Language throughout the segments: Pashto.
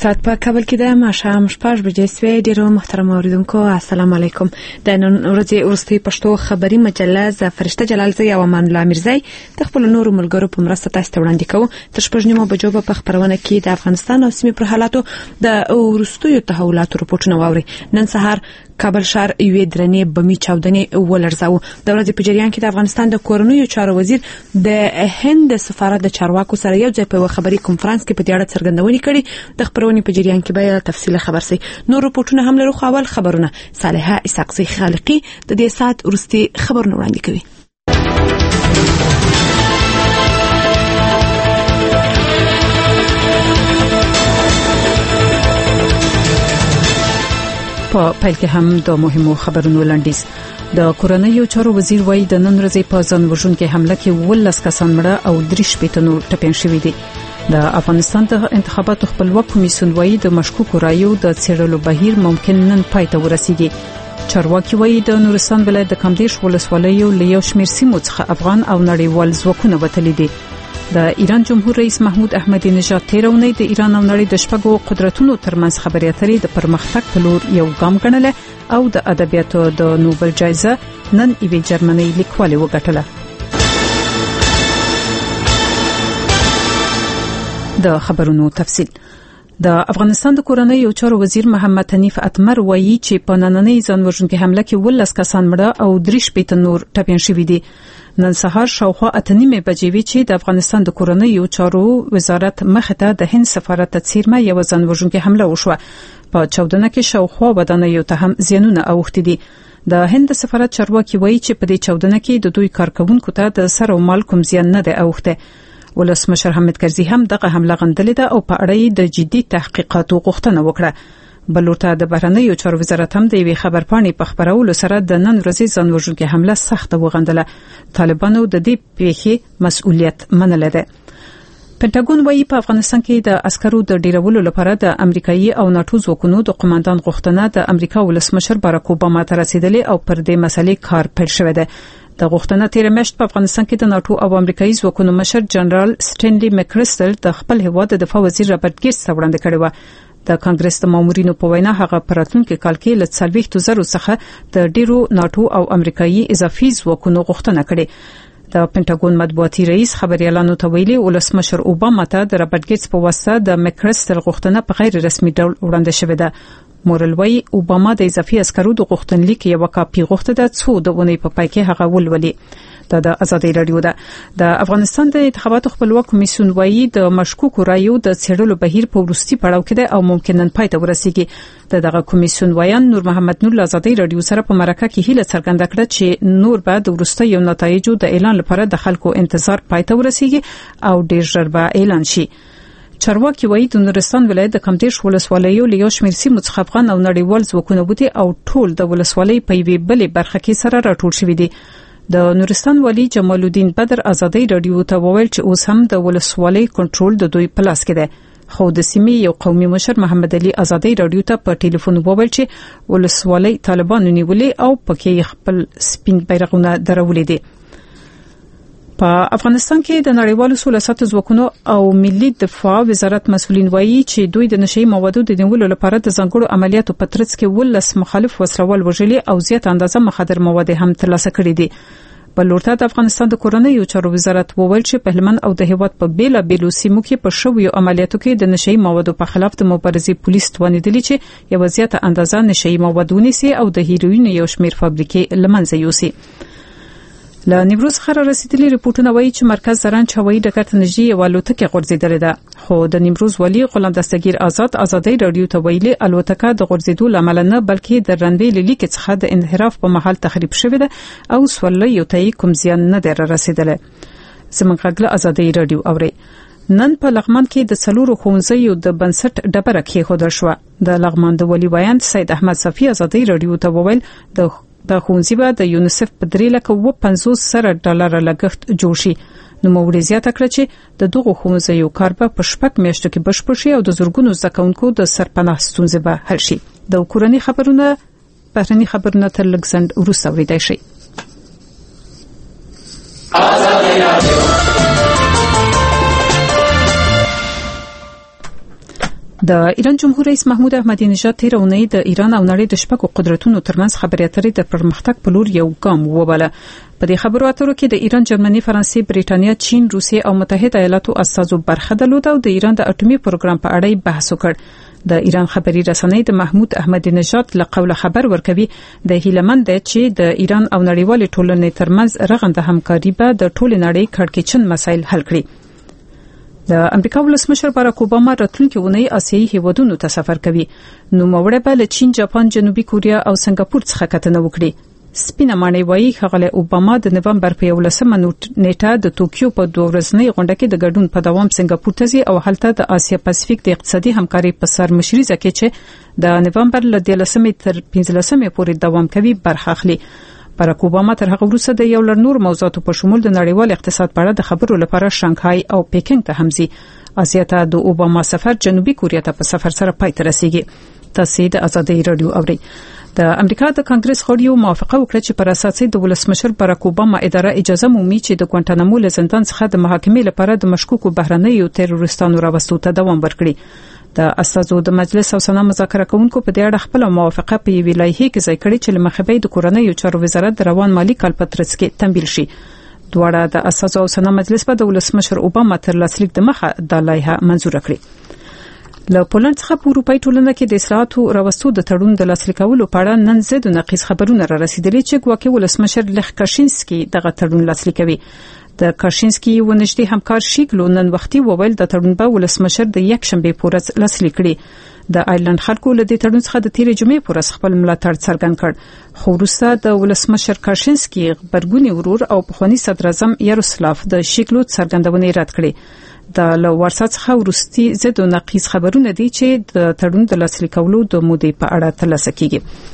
ساعت په کابل کې د ماښام 6 بجې سوي. ډیرو محترم اوریدونکو السلام علیکم. د نن ورځې ورستي پښتو خبري مجله ز فرشته جلالزی او امان الله میرزی د خپل نورو ملګرو په مرسته تاسو ته وړاندې کوو. تر 9 بجو په خبرونه کې د افغانستان او سیمې پر حالاتو د ورستیو تحولاتو رپورټونه واوري. نن سهار کابل شهر یوې درنې بمي چاودنې ولرزاو. د ورځې په جریان کې د افغانستان د کورنیو چارو وزیر د هند سفارت د چارواکو سره یو ځای په خبري کنفرانس کې په دې اړه څرګندونې کړې. د خبرونې په جریان کې به تفصیل خبر سي. نور رپورټونه هم لرو. خپل خبرونه صالحه اسحاقزی خالقی د دې سات ورستي خبرونه وړاندې کوي. په پیل کې هم د مهمو خبرونو لاندیز. د کورنیو چارو وزیر وایي د نن ورځې په ځان وژونکو حمله کې 12 کسان مړه او 3 شپېته نور ټپيان شوي دي. د افغانستان د انتخاباتو خپلواک کمیسیون وایي د مشکوکو رایو د څېړلو بهیر ممکن نن پای ته ورسیږي. چارواکي وایي د نورستان ولایت د کمدیش ولسوالیو له یو شمېر سیمو څخه افغان او نړیوال ځواکونه وتلي دي. د ایران جمهور رئیس محمود احمدی نژاد تیرونی د ایران او نړۍ د شپږو قدرتونو ترمنځ خبرې اترې د پرمختګ په لور یو ګام ګڼله او د ادبیاتو د نوبل جایزه نن ایوي جرمني لیکوال وګټله. د خبرونو تفصیل. د افغانستان د کورنیو چارو وزیر محمد حنیف اتمر وایي چې په نننۍ ځانوژونکو حمله کې 12 کسان مړه او 3 شپېته نور ټپيان شوي دي. نن سهار شاوخوا 8:30 بجې وی چې د افغانستان د کورنیو چارو وزارت مخه ته د هند سفارت ته څیرمه یو ځانوژونکو حمله وشوه. په چاودنه کې شاوخوا ودانیو ته هم زیانونه اوښتي دي. د هند سفارت چارواکي وایي چې په دې چاودنه کې د دوی کارکونکو ته د سر او مال کوم زیان نه دی اوښته. ولسمشر حامد کرزي هم دغه حمله غندلې ده او په اړه د جدي تحقیقاتو غوښتنه وکړه. بلورته د بهرنیو چارو وزارت هم د یوې خبرپاڼې په خبرولو سره د نن ورځې ځانوژونکو حمله سخته وغندله. طالبانو د دې پیښې مسؤلیت منلی دی. پنټاګون وایي په افغانستان کې د عسکرو د ډیرولو لپاره د امریکایي او ناتو ځواکونو د قوماندان غوښتنه د امریکا ولسمشر باراک اوباما ته رسیدلې او پر دې مسلې کار پیل شوی دی. د غوښتنه تیر میاشت په افغانستان کې د ناتو او امریکایي ځواکونو مشر جنرال سټینلی مکرستل د خپل هیواد د دفاع وزیر رابرټ ګیټس ته وړاندې کړې و. د کانګرس د مامورینو په وینا هغه پراتونکو کال کې ل 40,000 څخه د ډیرو ناتو او امریکایي اضافي ځواکونو غوښتنه کړې. د پنټاګون مطبوعاتي رئیس خبريالانو ته ویلي ولسمشر اوباما ته د رابرټ ګیټس په واسطه د مکرستل غوښتنه په غیر رسمي ډول وړاندې شوې ده. مورلوی اوباما د اضافي عسکرو د غوښتنلیک یو کاپي غوښته د څو د ونې په پای کې هغه ولولي. د ازادي رادیو ده. د افغانستان د انتخاباتو خپلواک کمیسیون وایي د مشکوکو رایو د څېړلو بهیر په ورستي پړاو کې ده او ممکن نن پای ته ورسیږي. دغه کمیسیون وایي نور محمد نور ازادي رادیو سره په مرکه کې هیله څرګنده کړه چې نور بعد د ورستیو نتایجو د اعلان لپاره د خلکو انتظار پای ته ورسیږي او ډیر ژر به اعلان شي. چارواکي وایي د نورستان ولایت د کمدیش ولسوالیو له یو شمېر سیمو څخه افغان او نړیوال ځواکونه بوتي او ټول د ولسوالۍ په یوې بلې برخه کې سره راټول شوي دي. د نورستان والی جمال الدین بدر ازادي رادیو ته وویل چې اوس هم د ولسوالۍ کنټرول د دوی په لاس کې دی. خو د سیمې یو قومي مشر محمد علي ازادي رادیو ته په ټلیفون وویل چې ولسوالۍ طالبانو نیولې او پکې خپل سپین بیرغونه درولې دي. په افغانستان کې د نړیوالو سولساتو ځواکونو او ملي دفاع وزارت مسؤلین وایي چې دوی د نشئی موادو د نیولو لپاره د ځانګړو عملیاتو په ترڅ کې 12 مخالف وسلوال وژلي او زیات اندازه مخدر مواد هم ترلاسه کړي دي. بلورته د افغانستان د کورنیو چارو وزارت وویل چې په هلمند او د هیواد په بیلابیلو سیمو کې په شویو عملیاتو کې د نشئی موادو په خلاف د مبارزې پولیس توانیدلی چې یو زیاته اندازه نشئی مواد ونیسي او د هیروین یو شمېر فابریکې لمنځه یوسي. له نیمروز څخه رسیدلي ریپورتونه وایي چې مرکز زرنج هوایي ډګر ته نږدې یو الوتکه غورځېدلې ده. خو د نیمروز والی غلام دستگیر ازادي رادیو ته ویلي الوتکه د غورځېدو لامل نه بلکې د رنوي لیک څخه د انحراف په محل تخریب شوې ده او سورلۍ ته کوم زیان نه در رسیدلی. زموږ غږ ازادي رادیو اوري. نن په لغمان کې د څلورو ښوونځیو د بنسټ ډبره کېښودل شوه. د لغمان د والي ویاند سید احمد صفی ازادي رادیو ته وویل د ښوونځي به د یونیسف په 3,50,000 لګښت جوړ شي. نو موږ زیاته کړ چې د دغه ښوونځیو کار به په 6 میاشتو کې بشپړ شي او د زورګونو زده کوونکو د سرپناه ستونزې به حل شي. د کورنۍ خبرونه بهرني خبرونه تر لږ ځنډ وروسته اورېدای شئ. د ایران جمهور رئیس محمود احمدی نژاد تیر اونۍ د ایران او نړۍ د شپږو قدرتونو ترمنځ خبرې اترې د پرمختګ په لور یو ګام وباله. په دې خبرو اترو کې د ایران، جرمني، فرانسې، بریټانیا، چین، روسیې او متحده ایالاتو استازو برخه درلوده او د ایران د اټومي پروګرام په اړه بحث وکړ. د ایران خبري رسنۍ د محمود احمدی نژاد له قوله خبر ورکوي د هیلمند چې د ایران او نړیوال ټولنې ترمنځ رغنده همکاري به د ټول نړۍ کړکېچن مسایل حل کړي. د امریکا ولسمشر باراک اوباما راتلونکي اونۍ آسیایي هیوادونو ته سفر کوي. نو موړه به له چین، جاپان، جنوبي کوریا او سنگاپور څخه کتنه وکړي. سپینه معنی وایي خغله اوباما د نومبر په 11 نیټه د توکیو په 2 ورځنۍ غونډه کې د ګډون په دوام سنگاپور ته ځي او هلته د آسیا پاسفیک د اقتصادي همکاري په سر مشري ځکه چې د نومبر له 13 تر 15 پورې دوام کوي برخه اخلي. باراک اوباما تر هغه وروسته د یو لړ نور موضوعاتو په شمول د نړیوال اقتصاد په اړه د خبرو لپاره شانګهای او پیکینګ ته همزي. آسیا ته د اوباما سفر جنوبي کوریا ته په سفر سره پای ته رسیږي. تاسو د ازادي رادیو اورئ. د امریکا د کانګرس غړیو موافقه وکړه چې پر اساس د ولسمشر باراک اوباما اداره اجازه مومي چې د ګوانټانامو له زندان څخه د محاکمې لپاره د مشکوکو بهرنیو تروریستانو راوستو ته دوام ورکړي. د اساسو د مجلس او سنا مذاکره کوونکو په دې اړه خپل موافقه په ویلایي کې ځای کړی چې لمخبې د کورنۍ چارو وزارت د روان مالی کال په ترڅ کې تمویل شي. دواړه د اساسو او سنا مجلس په د ولسمشر اوباما تر لاسلیک د مخه د لایحه منزور کړې. له پولند څخه په اروپای ټولنه کې د اصلاحاتو راوستو د تړون د لاسلیکولو په اړه نن زید نقیض خبرونه را رسیدلي چې ګواکې ولسمشر لخ کاشینسکي دغه تړون لاسلیکوي. د کاشینسکي ونشتي همکار شیګلو نن وختي وویل د تړون په ولسمشر د یک شنبه پورز لاسلیک کړي. د آیرلند خلکو له دې تړون څخه د تیرې جمعې پورز خپل ملاتړ څرګند کړ. خو وروسته د ولسمشر کاشینسکي برګونی ورور او پخوانی صدر اعظم یاروسلاف د شیګلو څرګندونې رد کړې. د لوارسا څخه ورستي زید نقیض خبرونه دي چې د تړون د لاسلیکولو د مودې په اړه ترلاسه کیږي.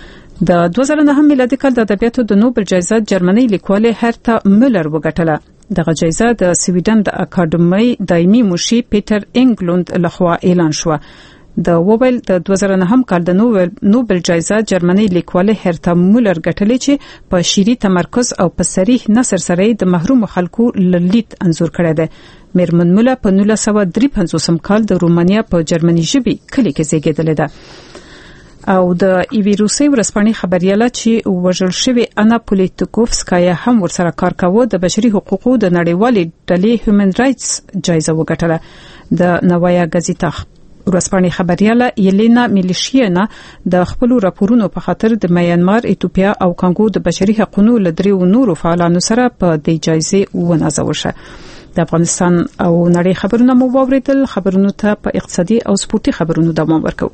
د 2009 میلادي کال د ادبیاتو د نوبل جایزه جرمني لیکوال هرتا مولر وګټله. دغه جایزه د سویډن د اکاډمي دایمي مشي پیټر انګلوند لخوا اعلان شو. د وویل د 2009 کال د نوبل جایزه جرمني لیکوال هرتا مولر ګټلې چې په شعري تمرکز او په صریح نثر سره د محروم خلکو لید انزور کړی دی. میرمن مولا په 1953 کال د رومانیا په جرمني ژبه کلی کې زیږیدلې ده. او د ایویروسي ورسپانې خبرياله چې وژل شوی انا پولیټیکوفسکایا هم ورسره کار کاوه د بشري حقوقو د نړیوالې ډلې هیومن رائټس جایزه وګټله. د نوایا غزیتا ورسپانې خبرياله یلینا میلیشینا د خپل راپورونو په خاطر د میانمار، ایتوپیا او کانګو د بشري حقوقو لدریو نورو فعالانو سره په دې جایزه ونازول شو. د افغانستان او نړۍ خبرونه مو واوریدل. خبرونو ته په اقتصادي او سپورتي خبرونو دوام ورکوي.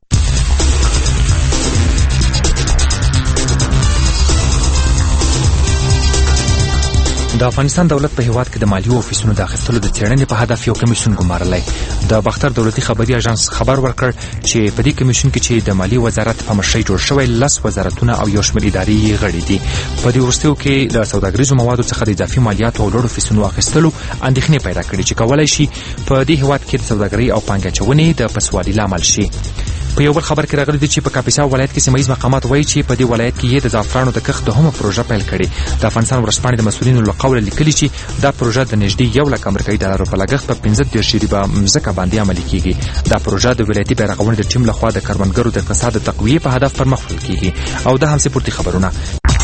د افغانستان دولت په هیواد کې د مالیو افیسونو د اخیستلو د څېړنې په هدف یو کمیسیون ګمارلی. د باختر دولتي خبري اژانس خبر ورکړ چې په دې کمیسیون کې چې د مالیې وزارت په مشرۍ جوړ شوی 10 وزارتونه او یو شمېر ادارې غړي دي. په دې وروستیو کې د سوداګریزو موادو څخه د اضافي مالیاتو او لوړو افیسونو اخیستلو اندېښنې پیدا کړې چې کولای شي په دې هیواد کې د سوداګرۍ او پانګه اچونې د پسوالي لامل شي. په یو بل خبر کې راغلی دی چې په کاپیسا ولایت کې سیمایي مقامات وایي چې په دې ولایت کې د زعفرانو د کښت دوهمه پروژه پیل کړې. د افغانستان ورسپانې د مسؤلینو له قوله لیکلي چې دا پروژه د نږدې 1 لک امریکایي ډالرو په لګښت په 15 ریبه مځکه باندې عملي کیږي. دا پروژه د ولایتي بیرغونې د ټیم لخوا د کروندګرو د اقتصاد د تقویې په هدف پرمخ وړل کیږي. او دا هم سپورتي خبرونه.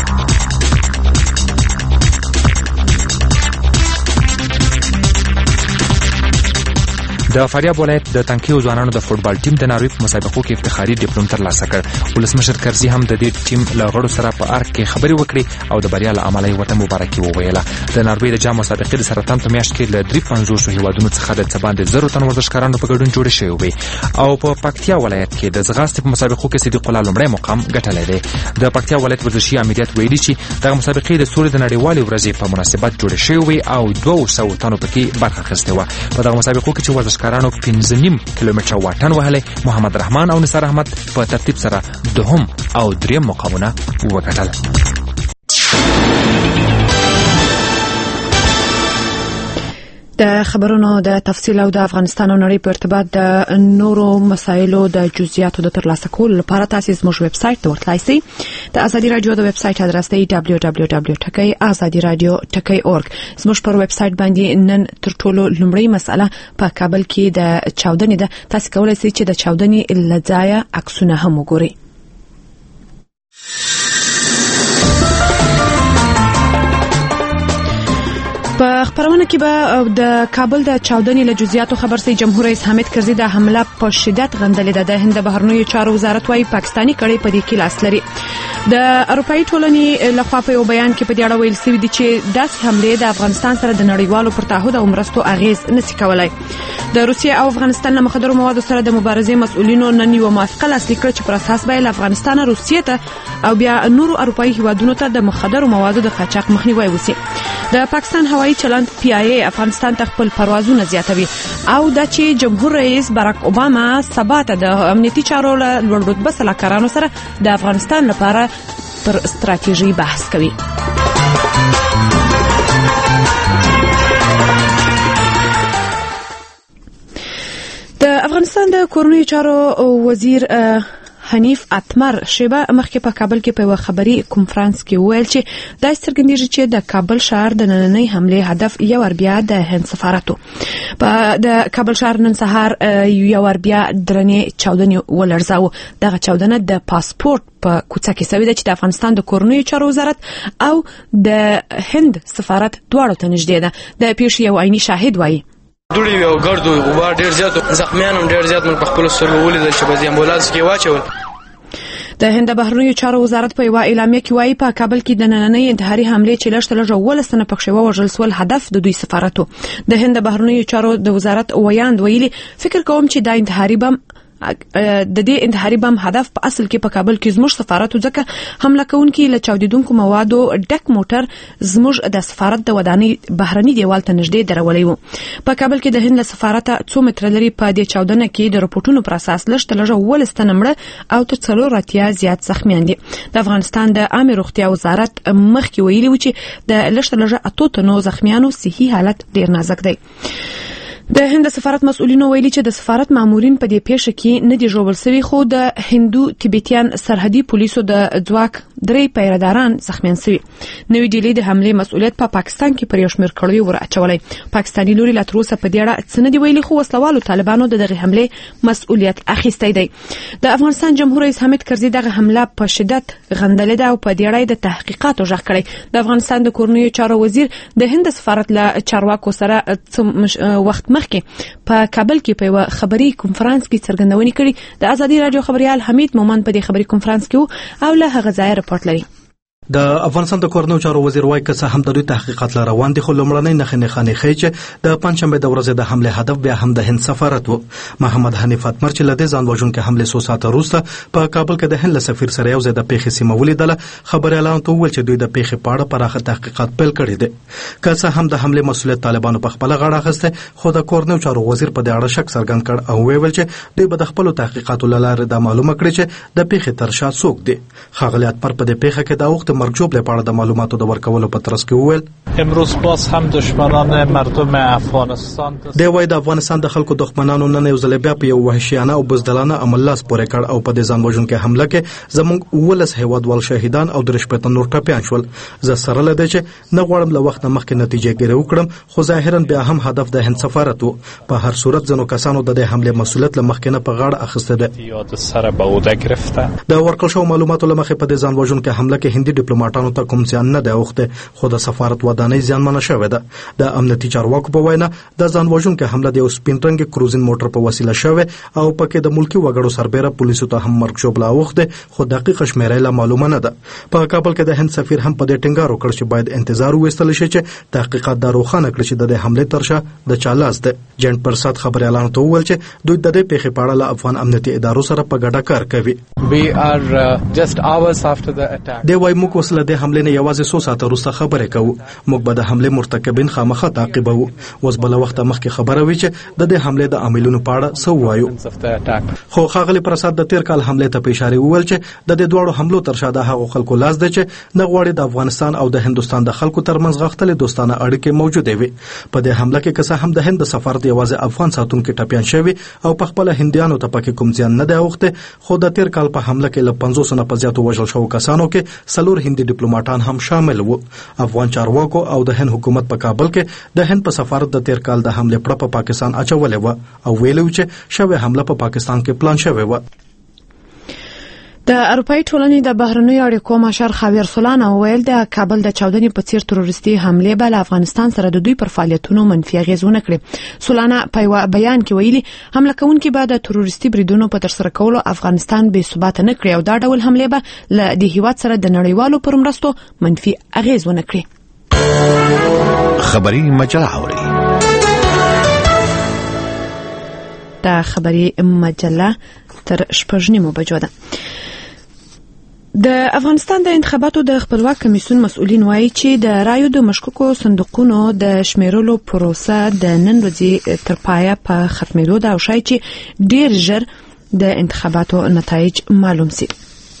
د فاریاب ولایت د تنکیو ځوانانو د فوټبال ټیم د ناروې په مسابقو کې افتخاري ډیپلوم ترلاسه کړ. ولسمشر کرزي هم د دې ټیم له غړو سره په ارګ کې خبرې وکړې او د بریا له امله یې ورته مبارکي وویله. د ناروې د جام مسابقې د سرطان په میاشت کې له 350 هیوادونو څخه د څه باندې 0 تن ورزشکارانو په ګډون جوړې شوې وې. او په پکتیا ولایت کې د ځغاستې په مسابقو کې صدیق الله لومړی مقام ګټلی دی. د پکتیا ولایت ورزشي امنیت ویلي چې دغه مسابقې د سولې د نړیوالې ورځې په مناسبت جوړې شوې وې او 200 تنو پکې برخه اخیستې وه. په دغه مسابقو کې چې ورزشکارانو 15 کیلومتره واټن وهلی، محمد رحمان او نثار احمد په ترتیب سره دوهم او دریم مقامونه وګټل. د خبرونو د تفصیل او د افغانستان او نړۍ په ارتباط د نورو مسایلو د جزئیاتو د ترلاسه کولو لپاره تاسو زموږ ویب سټ ته ورتلای شئ. د ازادي رادیو د ویب سټ ادرس دی www.azadiradio.org. زموږ پر ویب سټ باندې نن تر ټولو لومړی مسله په کابل کې د چاودنې ده. تاسو کولای شئ چې د چاودنې لځایه عکسونه هم وګورئ. په خبرونه کې به د کابل د چاودنې له جزئیاتو خبر سي. جمهور رئیس حامد کرزي د حمله په شدت غندلې ده. د هند بهرنیو چارو وزارت وايي پاکستاني کړي په دې کې لاس لري. د اروپאי ټولنې لخوا په یو بیان کې په دې اړه ویل شوی دی چې داسې حمله د افغانستان سره د نړیوالو پر تعهد او مرستو اغیز نشي کولای. د روسیې او افغانستان له مخدرو موادو سره د مبارزې مسؤلینو نن یو موافقه لاسلیک کړه چې پر اساس به له افغانستان روسیې ته او بیا نورو اروپאי هیوادونو ته د مخدرو موادو د قاچاق مخنیوي وشي. د پاکستان هوایي چلند PIA افغانستان ته خپل پروازونه زیاتوي او د چې جمهور رئیس باراک اوباما سبا ته د امنیتي چارو له لوړ رتبه سلاکارانو سره د افغانستان لپاره پر ستراتیژي بحث کوي. د افغانستان د کورنیو چارو وزیر حنیف اتمر شیبه مخکې په کابل کې په یو خبري کانفرنس کې ویل چې دا څرګندېږي چې د کابل ښار د نننۍ حمله هدف یو ور بیا د هند سفارت په د کابل ښار نن سهار یو ور بیا درنې چاودنې ولرزاو. دغه چاودنه د پاسپورت په کوڅه کې سوي ده چې د افغانستان د کورنیو چارو وزارت او د هند سفارت دواړو ته نږدې ده. د پیښې یو عیني شاهد وایي دوړي یو ګردو غبار ډیر زیات زخمیان هم ډیر زیات په خپل سره ولیدل چې په امبولانس کې واچول. د هند بهرنیو چارو وزارت په یو اعلامیه کې وایي په کابل کې د نننۍ انتحاري حمله چې لږ ولستنه پکښې وژل سول هدف د دوی سفارت. د هند بهرنیو چارو د وزارت ویاند ویلي فکر کوم چې دا انتحاري بم د دې انتحاري بم هدف په اصل کې په کابل کې زموږ سفارت ځکه حمله کوونکي له چاودیدونکو موادو ډک موټر زموږ د سفارت د ودانۍ بهرني دیوال ته نږدې درولې وو. په کابل کې د هند سفارت 2 متره لري. په دې چاودنه کې د رپورټونو پر اساس لږ ولستنه مړه او تر 4 زیات زخمیان دي. د افغانستان د عامه روغتیا وزارت مخکې ویلي و چې د لږ 8 تنو زخمیانو صحي حالت ډیر نازک دی. د هند سفارت مسؤلینو ویلي چې د سفارت مامورین په دې پیښه کې نه دي ژوبل شوي خو د هندو تبتیان سرحدي پولیسو د ځواک 3 پیراداران زخمیان شوي. نوې ډیلي د حمله مسؤلیت په پاکستان کې پر یو شمېر کړیو ور اچولای. پاکستاني لوري لا تر اوسه په دې اړه څه نه دی ویلي خو وسلوالو طالبانو دغه حمله مسؤلیت اخیستی دی. د افغانستان جمهور رئیس حامد کرزي دغه حمله په شدت غندلې ده او په دې اړه د تحقیقاتو ژغ کړی. د افغانستان د کورنیو چارو وزیر د هند سفارت له چارواکو سره وخت مخکې په کابل کې په یو خبري کانفرنس کې څرګندونې کړې. د ازادي رادیو خبريال حمید مومن په دې خبري کانفرنس کې او له هغه ځای رپورټ لري. د افغانستان د کورنیو چارو وزیر وايي که څه هم د دوی تحقیقات روان دي خو لومړنۍ نښې خانې چې د پنځشنبه د ورځې د حمله هدف بیا هم د هند سفارت و. محمد حنیف اتمر چې لدې ځان وژونکو حمله 100 ساعته وروسته په کابل کې د هند سفیر سره یو ځای د پیښې سیمه ولیدله. خبريالانو ته وویل چې دوی د پیښې په اړه پراخه تحقیقات پیل کړي دي. که څه هم د حمله مسؤلیت طالبانو په خپل غاړه اخیسته خو د کورنیو چارو وزیر په دې اړه شک څرګند کړ او ویل چې دوی به د خپل تحقیقاتو لاره د معلومه کړي چې د پیښې تر شا څوک دي. خغلیات پر په دې پیښه کې د وخت مرګ جوړ لپاره د معلوماتو د ورکولو په ترڅ کې وویل امروز باز هم دشمنان مردم افغانستان د افغانستان د خلکو دښمنانو نن یو ځل بیا په یو وحشیانه او بزدلانه عمل لاس پورې کړ او په دې ځان وژونکو حمله کې زموږ 19 هیوادوال شهیدان او 3 نور ټپیان شول. زه سره لدې چې نه غواړم له وخت مخکې نتیجه ګیره وکړم خو ظاهرا بیا هم هدف د هند سفارت وو. په هر صورت ځنو کسانو د حمله مسؤلیت له مخکې نه په غاړه اخیسته ده. د ورکړل شو معلوماتو له مخې په دې ځان وژونکو حمله کې هندي ډیپلوماټانو ته کوم ځان نه دی اوخته خو د سفارت ودانۍ ځانمنه شوې ده. د امنیتي چارواکو په وینا د ځان وژونکو حمله د سپین رنګ کروزین موټر په وسیله شوه او پکې د ملکی وګړو سربېره پولیسو ته هم مرګ شوبلا اوخته خو دقیق شمیره لا معلومه نه ده. په کابل کې د هند سفیر هم په دې ټینګار وکړ چې باید انتظار وستل شي چې تحقیقات دروخانه کړي چې د حمله ترشه د چالاس ده. جنټ پرساد خبريالانو ته وویل چې دوی د دې پیښې په اړه له افغان امنیتي ادارو سره په ګډه کار کوي. We are just hours after the attack. دی وايي موږ اوس له دې حملې نه یوازې 100 ساعته وروسته خبرې کوو. موږ به د حملې مرتکبین خامخا تعقیبوو. اوس بل وخت مخکې خبره وی چې د دې حملې د عاملونو په اړه څه وایو. خو ښاغلي پرساد د تیر کال حملې ته په اشاره وویل چې د دې دوړو حملو تر شا د هغو خلکو لاس دی چې نه غواړي د افغانستان او د هندستان د خلکو ترمنځ غښتلې دوستانه اړیکې موجودې وي. په دې حمله کې که څه هم د هند سفارت یوازې افغان ساتونکي ټپیان شوي او په خپل هندیانو ته پکې کوم زیان نه دی اوښتی، خو د تیر کال په حمله کې له 500 نه په زیاتو وژل شوو کسانو کې 4 هندي ډیپلوماټان هم شامل وو. افغان چارواکو او د هند حکومت په کابل کې د هند په سفارت د تیر کال د حمله پر په پاکستان اچولې و او ویلو چې شوې حمله په پاکستان کې پلان شوې و. د اروپאי ټولنې د بهرنیو اړیکو مشر خاویر سولانا ویل د کابل د چاودنې په څیر تروریستي حمله به له افغانستان سره د دوی پر فعالیتونو منفي اغیزونه کړي. سولانا په بیان کې ویلي حمله کوونکي به د تروریستي بریدونو په ترسره کولو افغانستان بې ثبات نه کړي او دا ډول حمله به له د هیواد سره د نړیوالو پر مرستو منفي اغیزونه کړي. خبري مجله اوري د خبري مجله تر 6:30 بجو ده. د افغانستان د انتخاباتو د خپلواک کمیسیون مسؤلین وایي چې د رایو د مشکوکو صندوقونو د شمیرلو پروسه د نن ورځې تر پایه په ختمېدو ده او شاید چې ډیر ژر د انتخاباتو نتایج معلوم شي.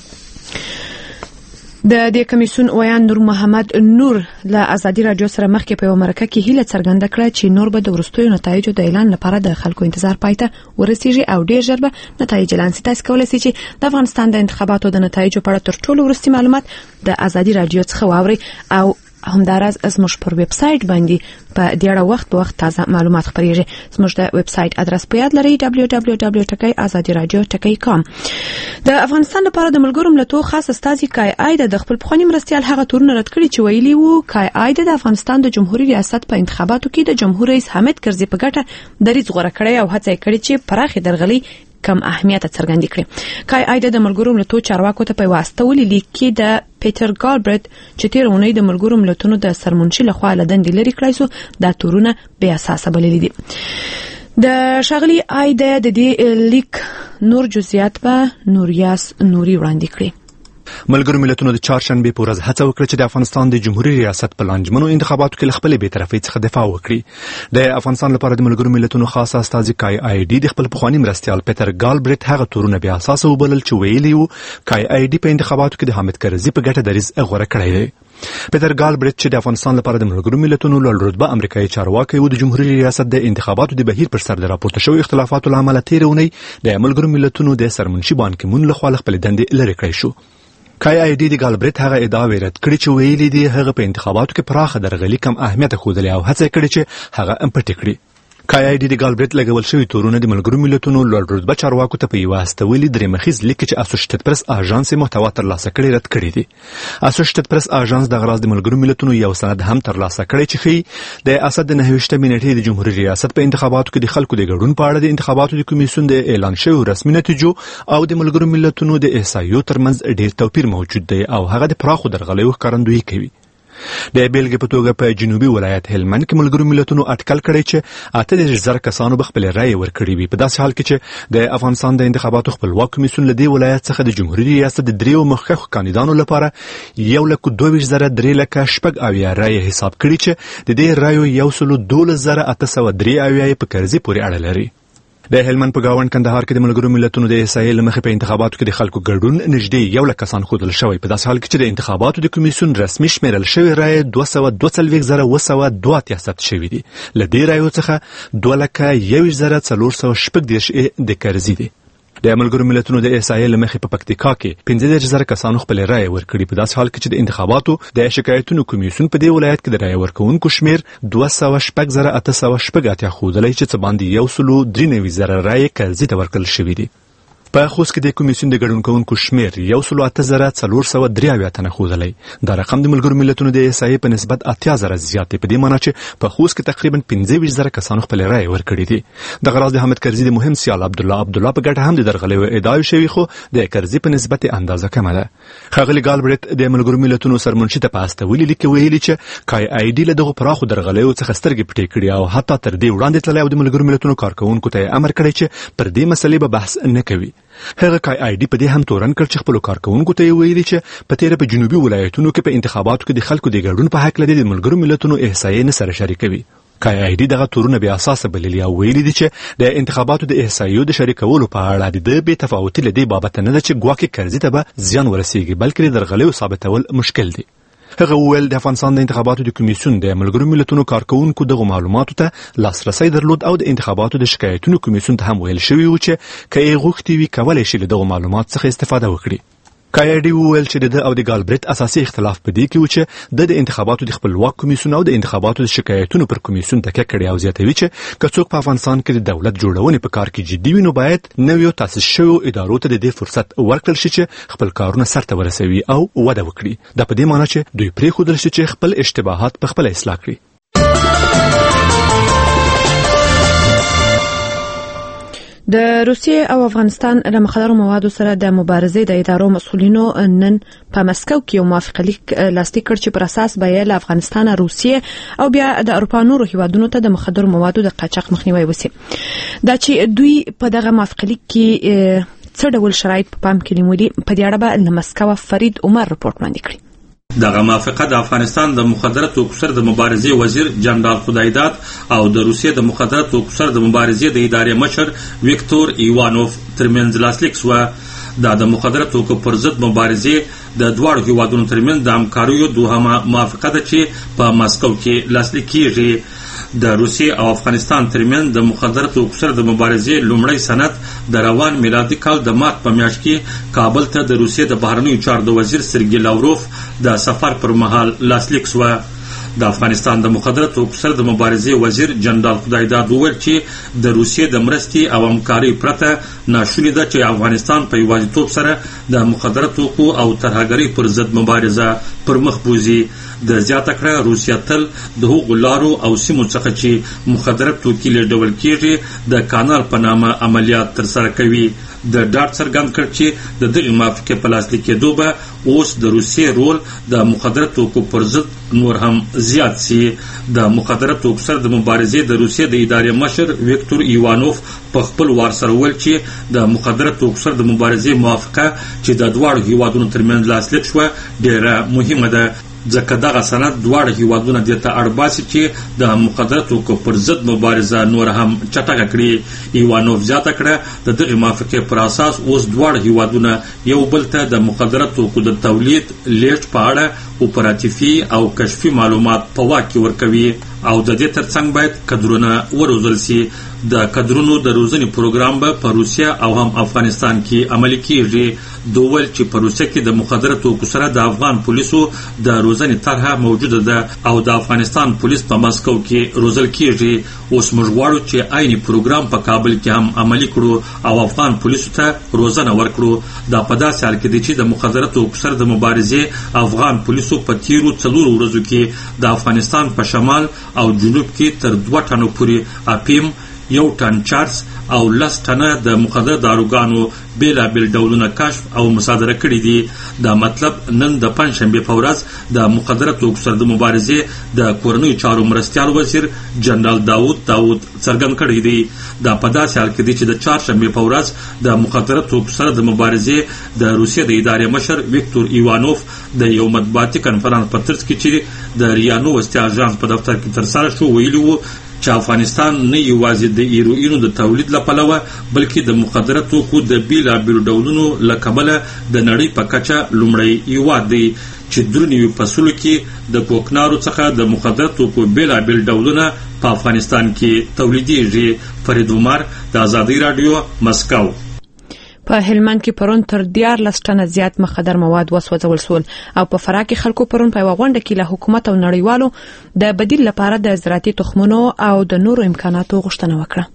د دې کمیسیون ویان نور محمد نور له ازادي رادیو سره مخکې په مرکه کې هیله څرګنده کړه چې نور به د ورستیو نتایجو د اعلان لپاره د خلکو انتظار پایته ورسیږي او ډیر ژر به نتایج اعلان شي. تاسو کولای شئ چې د افغانستان د انتخاباتو د نتایجو په اړه تر ټولو ورستي معلومات د ازادي رادیو څخه واورئ او همداراز زموږ پر ویب سټ باندې په ډیره وخت په وخت تازه معلومات خبريږي. زموږ د ویب سټ ادرس په یاد لرئ www.azadiradio.com. د افغانستان لپاره د ملګرو ملتونو خاص استازي کای اید د خپل پخوانی مرستيال هغه تورونه رد کړی چې ویلي وو کای اید د افغانستان د جمهوریت ریاست په انتخاباتو کې د جمهور رئیس حامد کرزي په ګټه دریځ غوړه کړی او هڅه کړې چې پراخه درغلي کم اهمیت څرګند کړي. کای اید د ملګرو ملتونو چارواکو ته په واسطه ولې کې د پیټر ګالبرټ چې تیر اونۍ د ملګرو ملتونو د سرمنشي لخوا لدندې لري کړای سو دا تورونه بې اساسه بللي دي. د شغلي اید د دې لیک نور جزئیات په نوریاس نوري وړاندې کړي. ملګرو ملتونو د چهارشنبه په ورځ هڅه وکړه چې د افغانستان د جمهوریت ریاست په لانجمنو انتخاباتو کې خپل بې طرفۍ څخه دفاع وکړي. د افغانستان لپاره د ملګرو ملتونو خاص استازي کای آی ډي د خپل پخوانی مرستيال پیټر ګالبرټ هغه تورونه بیا اساسه وبلل چې ویلي وو کای آی ډي په انتخاباتو کې د حامد کرزي په ګټه دریځ غوړه کړی دی. پیټر ګالبرټ چې د افغانستان لپاره د ملګرو ملتونو لوړ رتبه امریکایي چارواکي و د جمهوریت ریاست د انتخاباتو د بهیر پر سر د راپورته شوی اختلافاتو لامل تیرونی د ملګرو ملتونو د سرمنشي بان کی مون لخوا خپل دندې لري کړی شو. کای آی ډي د ګالبرټ هغه ادعا رد کړې چې ویلي دی هغه په انتخاباتو کې پراخه درغلي کم اهمیت خوده او هڅه کړې چې هغه امپټ کړي. کای آی ډي د ګالبرټ لګول شوی تورونه د ملګرو ملتونو لوړ رتبه چارواکو ته په یوه استولي درې مخیز لیک چې اسوسییټډ پریس اژانس محتوا ترلاسه کړي رد کړی دی. اسوسییټډ پریس اژانس د غراض د ملګرو ملتونو یو سند هم ترلاسه کړی چې خي د اسد د 9 منټې د جمهوریت ریاست په انتخاباتو کې د خلکو د ګډون په اړه د انتخاباتو د کمیسیون د اعلان شوی رسمي نتیجو او د ملګرو ملتونو د احصایو ترمنځ ډیر توپیر موجود دی او هغه د پراخو درغلیو ښکارندویي کوي. د بیلګې په توګه په جنوبي ولایت هلمند کې ملګرو ملتونو اټکل کړی چې 8,000 کسانو خپل رائے ورکړي وي. په داسې حال کې چې د افغانستان د انتخاباتو خپلواک کمیسیون له دې ولایت څخه د جمهوریت ریاست د دریو مخکښو کاندیدانو لپاره 1,22,380 رائے حساب کړي چې د دې رائو 1,12,803 په کرزي پورې اړه لري. د هلمند په گاوند کندهار کې د ملګرو ملتونو د احصایې لمخې په انتخاباتو کې د خلکو ګډون نږدې 1,00,000 کسان ښودل شوی. په داسې حال کې چې د انتخاباتو د کمیسیون رسمي شمیرل شوی رایې 242,287 شوي دي. له دې رایو څخه 2,01,418 د کرزي دي. د ملګرو ملتونو د احصایې لمخې په پکتیکا کې 15,000 کسانو خپل رائے ورکړي. په داسې حال کې چې د انتخاباتو د شکایتونو کمیسیون په دې ولایت کې د رائے ورکوونکو شمیر 2,08,880 ښودلی چې څه باندې 193,000 رائے کرزي ته ورکړل شوي دي. په خوست کې د کمیسیون د ګډون کوونکو شمیر 1,08,483 تنه ښودلی. دا رقم د ملګرو ملتونو د احصایې په نسبت 80,000 زیات دی. په دې معنی چې په خوست کې تقریبا 25,000 کسانو خپل رائے ورکړي دي. د غراض د حامد کرزي د مهم سیال عبدالله په ګټه هم د درغلۍ ادعا شوی خو د کرزي په نسبت اندازه کمه ده. ښاغلي ګالبرټ د ملګرو ملتونو سرمنشي ته په استولي لیک ویلي چې کای آی ډي له دغه پراخو درغلیو څخه سترګې پټې کړي او حتی تر دې وړاندې تللی او د ملګرو ملتونو کارکوونکو ته امر کړی چې پر دې مسلې به بحث نه کوي. هغه کای آی ډي په دې هم تورن کړ چې خپل کارکونکو ته ویلي چې په تیر په جنوبي ولایتونو کې په انتخاباتو کې د خلکو د ګډون په حق لدی د ملګرو ملتونو احصایې نه سره شریکوي. کای آی ډي دغه تورونه بیا اساسه بللی او ویلي دي چې د انتخاباتو د احصایو د شریکولو په اړه د بې تفاوتي لدی بابت نه ده چې ګواکې کرزي ته به زیان ورسیږي بلکې د درغلي ثابتول مشکل دي. هغه وویل د افغانستان د انتخاباتو د کمیسیون د ملګرو ملتونو کارکونکو دغه معلوماتو ته لاسرسي درلود او د انتخاباتو د شکایتونو کمیسیون ته هم ویل شوی و چې کای غوښتي وي کولای شي له دغه معلومات څخه استفاده وکړي. کای آی ډي وویل چې د او د ګالبرت اساسي اختلاف په دې کې و چې د انتخاباتو د خپلواک کمیسیون او د انتخاباتو د شکایتونو پر کمیسیون تکیه کړې او زیاتوي چې که څوک په افغانستان کې د دولت جوړونې په کار کې جدي وي نو باید نویو تاسیس شویو ادارو ته د دې فرصت ورکړل شي چې خپل کارونه سرته ورسوي او وده وکړي. دا په دې معنی چې دوی پرېښودل شي چې خپل اشتباهات په خپل اصلاح کړي. د روسیې او افغانستان له مخدرو موادو سره د مبارزې د ادارو مسؤلینو نن په مسکو کې یو موافقه لیک لاسلیک کړ چې پر اساس به له افغانستان، روسیې او بیا د اروپا نورو هیوادونو ته د مخدرو موادو د قاچاق مخنیوي وشي. دا چې دوی په دغه موافقه لیک کې څه ډول شرایط په پام کې نیولي په دې اړه به له مسکو فرید عمر رپورټ وړاندې کړي. دغه موافقه د افغانستان د مخدراتو سره د مبارزې وزیر جنرال خدایداد او د روسیې د مخدراتو سره د مبارزې د ادارې مشر ویکتور ایوانوف ترمنځ لاسلیک شو. د مخدراتو پر ضد مبارزې د دواړو هیوادونو ترمنځ د همکاریو دوهمه موافقه ده چې په مسکو کې لاسلیک کیږي. د روسیې او افغانستان ترمنځ د مخدراتو سره د مبارزې لومړی سند د روان میلادي کال د مارچ په میاشت کې کابل ته د روسیې د بهرنیو چارو د وزیر سرګي لاوروف د سفر پر مهال لاسلیک شو. د افغانستان د مخدراتو سره د مبارزې وزیر جنرال خدایداد وویل چې د روسیې د مرستې او همکارۍ پرته ناشونې ده چې افغانستان په یوازیتوب سره د مخدراتو او ترهګرۍ پر ضد مبارزه پر مخ بوزي. د زیاته کړه روسیا تل د هغو لارو او سیمو څخه چې مخدرات توکي لیږدول کیږي د کانال په نامه عملیات ترسره کوي. د ډاټ څرګند کړ چې د دغه موافقې په لاسلیک کېدو به اوس د روسیې رول د مخدراتو پر ضد نور هم زیات سي. د مخدراتو سره د مبارزې د روسیې د ادارې مشر ویکتور ایوانوف په خپل وار سره ویل چې د مخدراتو سره د مبارزې موافقه چې د دواړو هیوادونو ترمنځ لاسلیک شوه ډېره مهمه ده ځکه دغه سند دواړه هیوادونه دې ته اړ باسي چې د مخدراتو پر ضد مبارزه نور هم چټکه کړي. ایوانوف زیاته کړه د دغه موافقې پر اساس اوس دواړه هیوادونه یو بل ته د مخدراتو د تولید لیږد په اړه اپراتیفي او کشفي معلومات په واک کې ورکوي او د دې ترڅنګ باید کدرونه وروزل شي. د کدرونو د روزنې پروګرام به په روسیا او هم افغانستان کې عملي کیږي. دوول چې په روسیا کې د مخدراتو سره د افغان پولیسو د روزنې طرحه موجوده ده او د افغانستان پولیس په مسکو کې روزل کیږي. اوس موږ غواړو چې عیني پروګرام په کابل کې هم عملي کړو او افغان پولیسو ته روزنه ورکړو. دا په داسې حال کې دی چې د مخدراتو سره د مبارزې افغان پولیسو په تیرو 4 ورځو کې د افغانستان په شمال او جنوب کې تر 2 ټنو پورې اپیم، 1 ټن چارس او 10 ټنه د مخدر داروګانو بیلابیل ډولونه کشف او مصادره کړي دي. دا مطلب نن د پنځشنبه په ورځ د مخدراتو سره د مبارزې د کورنیو چارو مرستیال وزیر جنرال داوود څرګند کړی دی. دا په داسې حال کې دی چې د چهارشنبه په ورځ د مخدراتو سره د مبارزې د روسیې د ادارې مشر ویکتور ایوانوف د یو مطبوعاتي کنفرانس په ترڅ کې چې د ریانو وستي اژانس په دفتر کې ترسره شو ویلي وو چې افغانستان نه یوازې د هیروینو د تولید لپاره بلکې د مخدراتو د بیلابیلو ډولونو له کبله د نړۍ په کچه لومړی هیواد دی چې درنیو فصلو کې د کوکنارو څخه د مخدراتو بیلابیل ډولونه په افغانستان کې تولیدېږي. فرید عمر د آزادۍ رادیو مسکو. په هلمند کې پرون تر 14 ټنه زیات مخدر مواد وسوځول شول او په فراه کې خلکو پرون په غونډه کې له حکومت او نړیوالو د بدیل لپاره د زراعتي تخمونو او د نورو امکاناتو غوښتنه وکړه.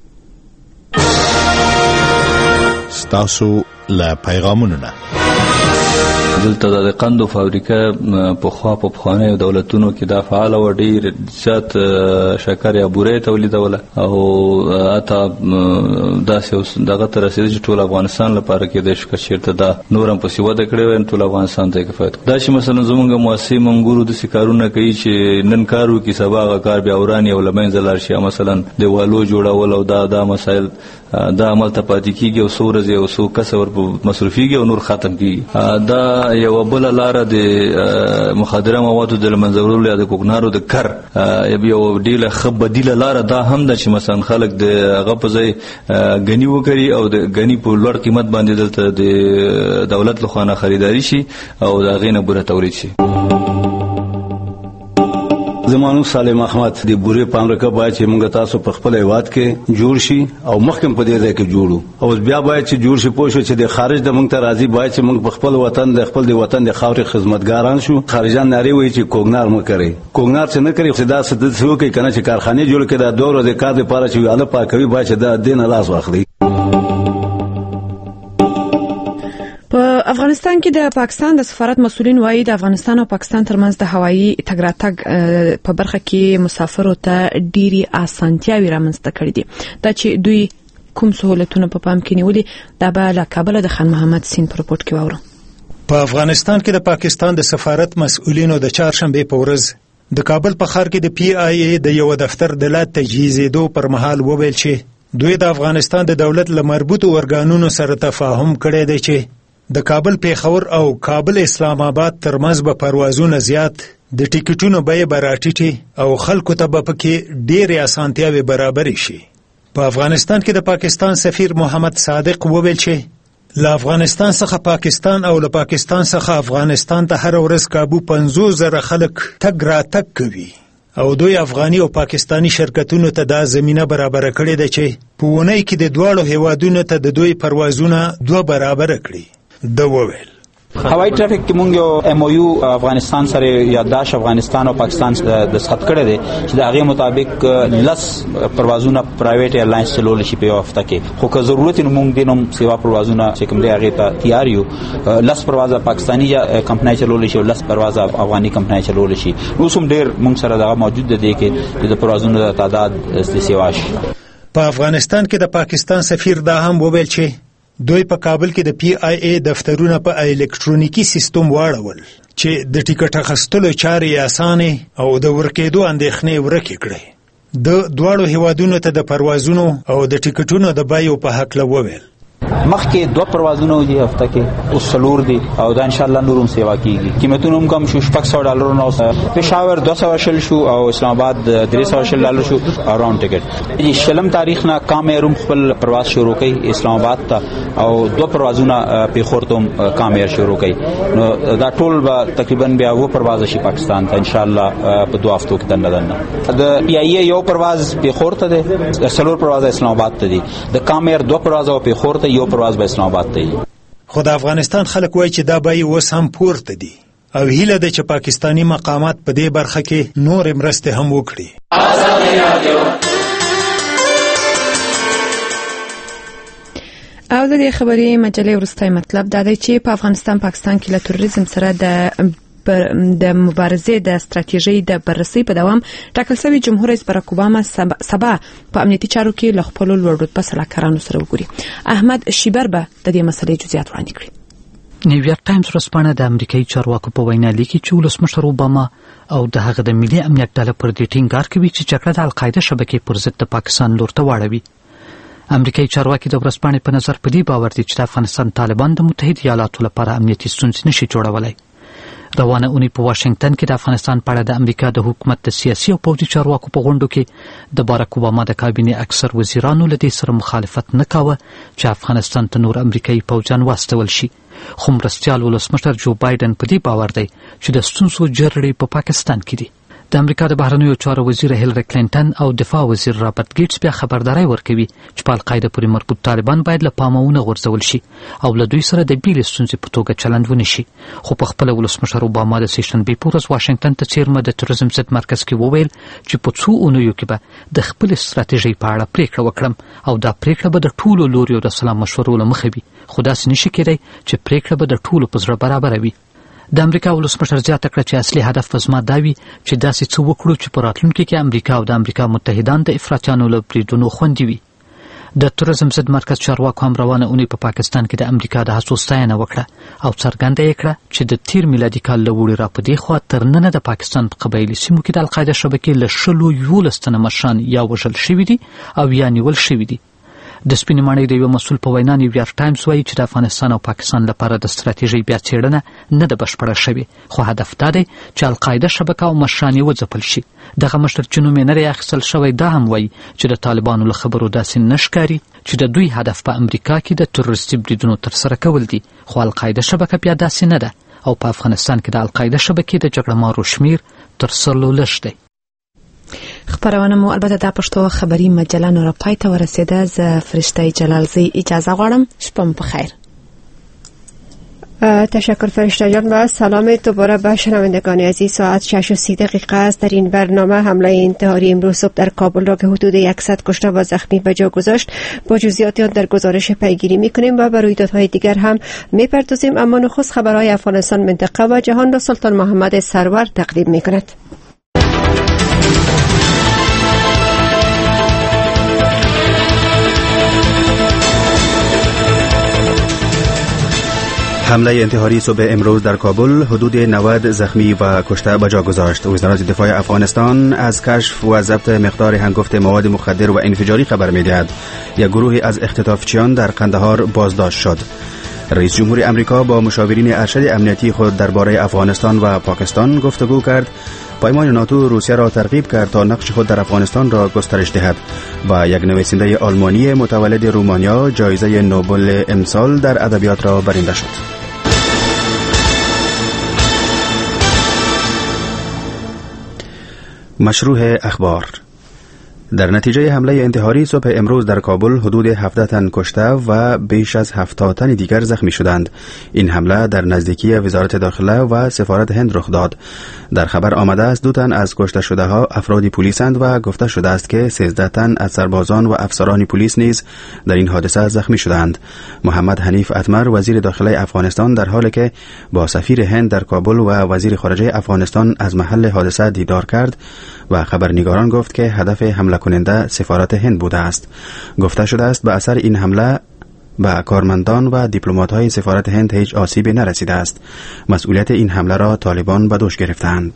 ستاسو له پیغامونو دلته د قندو فابریکه په خوا په پخوانیو دولتونو کې دا فعال و ډیر زیات شکر یا بورې تولیدوله او اته داسې دغه تر رسیدي چې ټول افغانستان لپاره کې د شکر چیرته دا نورم په سیوه د کړي ټول افغانستان ته کفایت دا چې مثلا زمونږ مؤسسې منګورو د سکارونه کوي چې نن کارو کې سبا کار بیا ورانی او لمن زلار شي مثلا دیوالو جوړول او دا مسائل دا عمل ته پاتې کیږي او څو ورځې او څو کس ور مصرفيږي او نور ختم کیږي. دا یو بل لار د مخدره موادو د منځورولو یا د کوکنارو د کر یو ډیله خبدیله لار دا هم د چې مثلا خلک د هغه په ځای غنی وکړي او د غنی په لوړ قیمت باندې دلته د دولت لخوا خریداري شي او دا غینه بوره تولید شي. زمانو سالم احمد د بورې په امریکا باید چې موږ تاسو په خپل هیواد کې جوړ شي او مخکې په دې ځای کې جوړو او بیا باید چې جوړ شي پوه شو چې د خارج د موږ ته راځي باید چې موږ په خپل وطن د خپل د وطن د خاورې خدمتګاران شو. خارجان ناری وایي چې کوګنار مو کوي کوګنار چې نه کوي خدا ست څه کوي کنه چې کارخانه جوړ کړي دا 2 ورځې کار لپاره چې والا پاکوي باید چې دا دین لاس واخلي. په افغانستان کې د پاکستان د سفارت مسؤلین وایي د افغانستان او پاکستان ترمنځ د هوایي تګ راتګ په برخه کې مسافرو ته ډېری اسانتیاوي رامنځته کړې دي. دا چې دوی کوم سہولتونه په پام کې نیولي دا به له کابل د خان محمد سین په رپورت کې واورو. په افغانستان کې د پاکستان د سفارت مسؤلینو د چهارشنبه په ورځ د کابل په ښار کې د پی آی ای د یو دفتر د لا تجهیزېدو پر مهال وویل چې دوی د افغانستان د دولت له مربوطو ارګانونو سره تفاهم کړی دی چې د کابل پیښور او کابل اسلام آباد ترمنځ به پروازونه زیات د ټیکټونو بیې به راټیټي او خلکو ته به پکې ډېرې اسانتیاوې برابرې شي. په افغانستان کې د پاکستان سفیر محمد صادق وویل چې له افغانستان څخه پاکستان او له پاکستان څخه افغانستان ته هر ورځ کابو 50,000 خلک تګ راتګ کوي او دوی افغاني او پاکستانی شرکتونو ته دا زمينه برابر کړې ده چې په ونې کې د دواړو هیوادونو ته د دوی پروازونه 2 برابر کړي. د وویل هوایي ټرافیک کې مونږ یو ایم او یو افغانستان سره یادداشت افغانستان او پاکستان د سخت کړی دی چې د هغه مطابق 10 پروازونه پرایویټ ایرلاینز چلول شي په هفته کې خو که ضرورت نو مونږ دینم سیوا پروازونه چې کوم دی هغه ته تیار یو 10 پرواز پاکستانی کمپنۍ چلول شي او 10 پرواز افغاني کمپنۍ چلول شي. اوس هم ډیر مونږ سره دا موجود دی چې د پروازونو د تعداد د سیوا شي. په افغانستان کې د پاکستان سفیر دا هم وویل چې دوی په کابل کې د پی آی ای دفترونه په الکترونیکی سیستم واړول چې د ټیکټ اخیستلو چارې اسانه او د ورکېدو اندېښنې ورکې کړې. د دواړو هیوادونو ته د پروازونو او د ټیکټونو د بیو په حق لوویل مخکې 2 پروازونه دي هفته کې اوس څلور دي او دا ان شاء الله نورم سیوا کیږي. قیمتونه هم کم شو $600 نو پېښور 200 شل شو او اسلام آباد $300 شو اراوند ټیکټ. شلم تاریخ نه کام ایروم خپل پرواز شروع کړي اسلام آباد ته او 2 پروازونه پیښور ته کام ایر شروع کړي نو دا ټول به تقریبا بیا و پرواز شي پاکستان ته ان شاء الله په 2 هفتو کې دنه د پی آی ای یو پرواز پیښور ته دي څلور پرواز اسلام آباد ته دي د کام ایر 2 پرواز او پیښور ته یو پرواز به اسلام آباد ته. خو د افغانستان خلک وایي چې دا به اوس هم پورته دي او هیله ده چې پاکستانی مقامات په دې برخه کې نور مرستې هم وکړي. او د دې خبرې مجلې ورستای مطلب دا دی چې په افغانستان پاکستان کې له تروریزم سره د مبارزې د ستراتیژۍ د بررسۍ په دوام ټاکل شوی جمهور رئیس باراک اوباما سبا په امنیتي چارو کې له خپل لوړ رتبه سلاکارانو سره وګوري. احمد شیبر به د دې مسلې جزئیات وړاندې کړي. نیویارک ټایمز ورځپاڼه د امریکایي چارواکو په وینا لیکي چې ولسمشر اوباما او د هغه د ملي امنیت ډله پر دې ټینګار کوي چې جګړه د القاعده شبکې پر ضد د پاکستان لور ته واړوي. امریکایي چارواکي د ورځپاڼې په نظر په دې باور دي چې د افغانستان طالبان د متحده ایالاتو لپاره امنیتي ستونزې نشي جوړولای. روانه اونۍ په واشنگټن کې د افغانستان په اړه د امریکا د حکومت د سیاسي او پوځي چارواکو په غونډو کې د باراک اوباما د کابینې اکثر وزیرانو له دې سره مخالفت نه کاوه چې افغانستان ته نور امریکایي پوځیان واستول شي. خو مرستیال ولسمشر جو بایدن په دې باور دی چې د ستونزو جرړې په پاکستان کې دي. د امریکا د بهرنیو چارو وزیر هیلری کلینټن او دفاع وزیر رابرټ ګیټس بیا خبرداري ورکوي چې په القاعده پورې مربوط طالبان باید له پامه ونه غورځول شي او له دوی سره د بیلې ستونزې په توګه چلند ونه شي. خو په خپل ولسمشر اوباما د سیشنبې په ورځ واشنگټن ته څیرمه د تروریزم ضد مرکز کې وویل چې په څو اونیو کې به د خپل ستراتیژۍ په اړه پریکړه وکړم او دا پریکړه به د ټولو لوریو د سلا مشورو له مخې وي. خو داسې نشي کېدای چې پریکړه به د ټولو په زړه برابره وي. د امریکا ولسمشر زیاته کړه چې اصلي هدف به زما دا وي چې داسې څه وکړو چې په راتلونکي کې امریکا او د امریکا متحدان د افراطیانو له بریدونو خوندي وي. د تروریزم ضد مرکز چارواکو هم روانه اونۍ په پاکستان کې د امریکا د هڅو ستاینه وکړه او څرګنده یې کړه چې د تیر میلادي کال له وړي را په دې خوا تر ننه د پاکستان په قبایلي سیمو کې د القاعده شبکې له 11 تنه مشران یا وژل شوي دي او یا نیول شوي دي. د سپینې ماڼۍ د یو مسؤل په وینا نیویارک ټایمز وایي چې د افغانستان او پاکستان لپاره د ستراتیژۍ بیا څېړنه نه ده بشپړه شوې، خو هدف دا دی چې القاعده شبکه او مشران یې وځپل شي. دغه مشر چې نوم یې نه دی اخیستل شوی دا هم وایي چې د طالبانو له خبرو داسې نه ښکاري چې د دوی هدف په امریکا کې د تروریستي بریدونو ترسره کول دي، خو القاعده شبکه بیا داسې نه ده او په افغانستان کې د القاعده شبکې د جګړه مارو شمیر تر سلو لږ دی. خبرونه مو البته د پښتو خبري مجله نور پای ته ورسیده. ز فرشته جلالزی اجازه غواړم. شپه مو بخیر. تشکر فرشته جان و سلام دوباره به شنوندگان عزیز. ساعت 6:30 است. در این برنامه حمله انتحاری امروز صبح در کابل را که حدود 100 کشته و زخمی به جا گذاشت با جزئیات آن در گزارش پیگیری میکنیم و به رویدادهای دیگر هم میپردازیم، اما نخست خبرهای افغانستان، منطقه و جهان را سلطان محمد سرور تقدیم میکند. حمله انتحاری صبح امروز در کابل حدود 90 زخمی و کشته به جا گذاشت. وزارت دفاع افغانستان از کشف و ضبط مقدار هنگفت مواد مخدر و انفجاری خبر می‌دهد. یک گروهی از اختطافچیان در قندهار بازداشت شد. رئیس جمهور امریکا با مشاورین ارشد امنیتی خود درباره افغانستان و پاکستان گفتگو کرد. پیمان ناتو روسیه را ترغیب کرد تا نقش خود در افغانستان را گسترش دهد و یک نویسنده آلمانی متولد رومانیا جایزه نوبل امسال در ادبیات را برنده شد. مشروع اخبار. در نتیجه حمله انتحاری صبح امروز در کابل حدود 17 تن کشته و بیش از 70 تن دیگر زخمی شدند. این حمله در نزدیکی وزارت داخله و سفارت هند رخ داد. در خبر آمده است 2 تن از کشته شده ها افرادی پلیسند و گفته شده است که 13 تن از سربازان و افسران پلیس نیز در این حادثه زخمی شدند. محمد حنیف اتمر وزیر داخله افغانستان در حالی که با سفیر هند در کابل و وزیر خارجه افغانستان از محل حادثه دیدار کرد و خبرنگاران گفت که هدف حمله کننده سفارت هند بوده است. گفته شده است به اثر این حمله به کارمندان و دیپلمات‌های سفارت هند هیچ آسیبی نرسیده است. مسئولیت این حمله را طالبان به دوش گرفتند.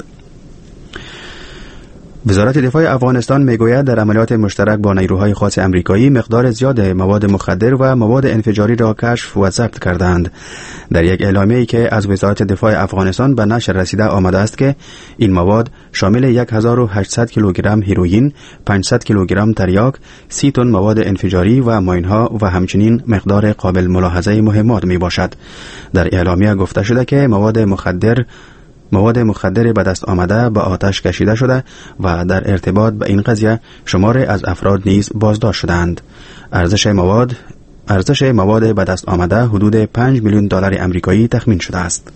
وزارت دفاع افغانستان میگوید در عملیات مشترک با نیروهای خاص امریکایی مقدار زیاد مواد مخدر و مواد انفجاری را کشف و ضبط کردند. در یک اعلامیه‌ای که از وزارت دفاع افغانستان به نشر رسیده آمده است که این مواد شامل 1800 کیلوگرم هیروئین، 500 کیلوگرم تریاک، 30 تن مواد انفجاری و ماین‌ها و همچنین مقدار قابل ملاحظه مهمات میباشد. در اعلامیه گفته شده که مواد مخدر به دست آمده به آتش کشیده شده و در ارتباط به این قضیه شماری از افراد نیز بازداشت شدند. ارزش مواد به دست آمده حدود 5 میلیون دلار آمریکایی تخمین شده است.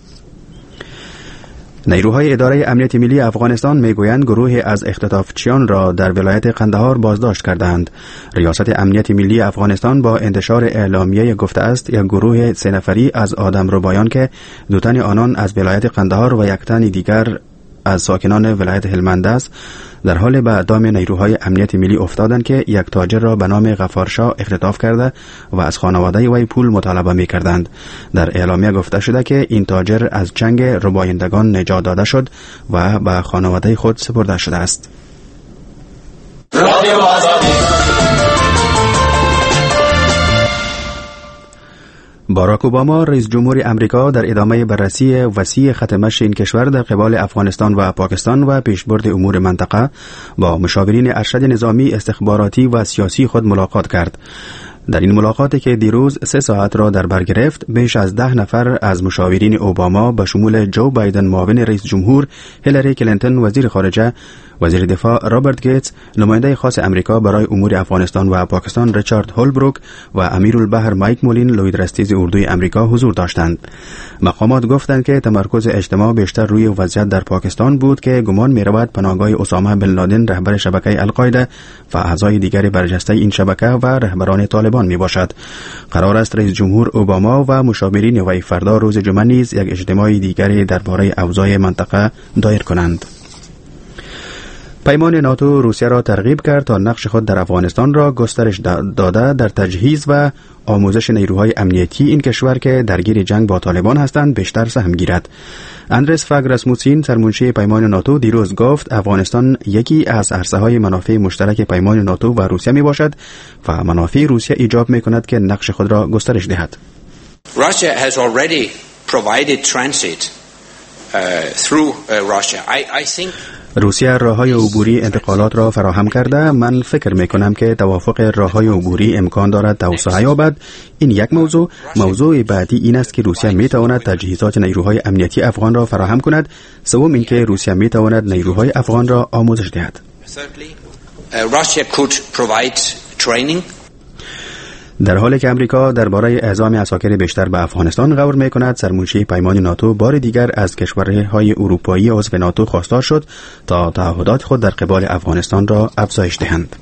نیروهای اداره امنیت ملی افغانستان میگویند گروهی از اختطافچیان را در ولایت قندهار بازداشت کردند. ریاست امنیت ملی افغانستان با انتشار اعلامیه گفته است یک گروه 3 نفری از آدمربایان که 2 تن آنان از ولایت قندهار و 1 تن دیگر از ساکنان ولایت هلمند است در حال به دام نیروهای امنیت ملی افتادند که یک تاجر را به نام غفارشاه اختطاف کرده و از خانواده وی پول مطالبه می کردند. در اعلامیه گفته شده که این تاجر از چنگ ربایندگان نجات داده شد و به خانواده خود سپرده شده است. باراک اوباما رئیس جمهور امریکا در ادامه بررسی وسیع خط مشی این کشور در قبال افغانستان و پاکستان و پیشبرد امور منطقه با مشاورین ارشد نظامی، استخباراتی و سیاسی خود ملاقات کرد. در این ملاقاتی که دیروز 3 ساعت را در بر گرفت، بیش از 10 نفر از مشاورین اوباما به شمول جو بایدن معاون رئیس جمهور، هیلاری کلینتون وزیر خارجه، وزیر دفاع رابرت گیتس، نماینده خاص امریکا برای امور افغانستان و پاکستان ریچارد هولبروک و امیرالبحر مایک مولین لوید رستیز اردوی امریکا حضور داشتند. مقامات گفتند که تمرکز اجتماع بیشتر روی وضعیت در پاکستان بود که گمان می‌رود پناهگاه اسامه بن لادن رهبر شبکه القاعده و اعضای دیگر برجسته این شبکه و رهبران طالبان میباشد. قرار است رئیس جمهور اوباما و مشاورین وی فردا روز جمعه نیز یک اجتماع دیگری درباره اوضاع منطقه دایر کنند. پیمان ناتو روسیه را ترغیب کرد تا نقش خود در افغانستان را گسترش داده در تجهیز و آموزش نیروهای امنیتی این کشور که درگیر جنگ با طالبان هستند بیشتر سهم گیرد. اندرس فاگ راسموسین سرمنشی پیمان ناتو دیروز گفت افغانستان یکی از عرصه‌های منافع مشترک پیمان ناتو و روسیه می باشد و منافع روسیه ایجاب می کند که نقش خود را گسترش دهد. Russia has already provided transit through Russia. I think روسیه راههای عبوری انتقالات را فراهم کرده. من فکر می کنم که توافق راههای عبوری امکان دارد توسعه یابد. این یک موضوع بعدی این است که روسیه می تواند تجهیزات نیروهای امنیتی افغان را فراهم کند. سوم این که روسیه می تواند نیروهای افغان را آموزش دهد. Russia could provide training. در حالی که امریکا درباره اعزام عساکر بیشتر به افغانستان غور می‌کند، سرمنشی پیمان ناتو بار دیگر از کشورهای اروپایی عضو ناتو خواستار شد تا تعهدات خود در قبال افغانستان را افزایش دهند.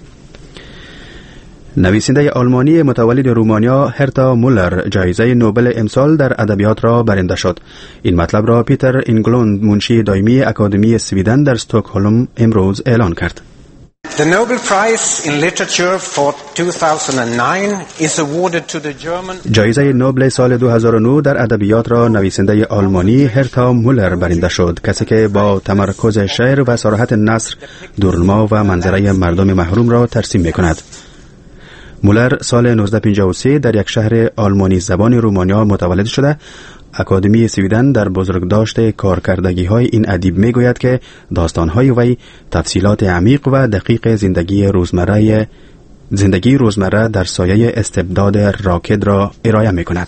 نویسنده آلمانی متولد رومانیا هرتا مولر جایزه نوبل امسال در ادبیات را برنده شد. این مطلب را پیتر اینگلوند منشی دائمی اکادمی سویدن در استکهلم امروز اعلان کرد. The Nobel Prize in Literature for 2009 is awarded to the German. جایزه نوبل سال 2009 در ادبیات را نویسنده آلمانی هرتا مولر برنده شد، کسی که با تمرکز شعر و صراحت نثر دورنما و منظره مردم محروم را ترسیم می‌کند. مولر سال 1953 در یک شهر آلمانی زبان رومانیا متولد شده. اکادمی سویدن در بزرگداشت کارکردگی‌های این ادیب می‌گوید که داستان‌های وی تفصیلات عمیق و دقیق زندگی روزمره در سایه استبداد راکد را ارائه می‌کند.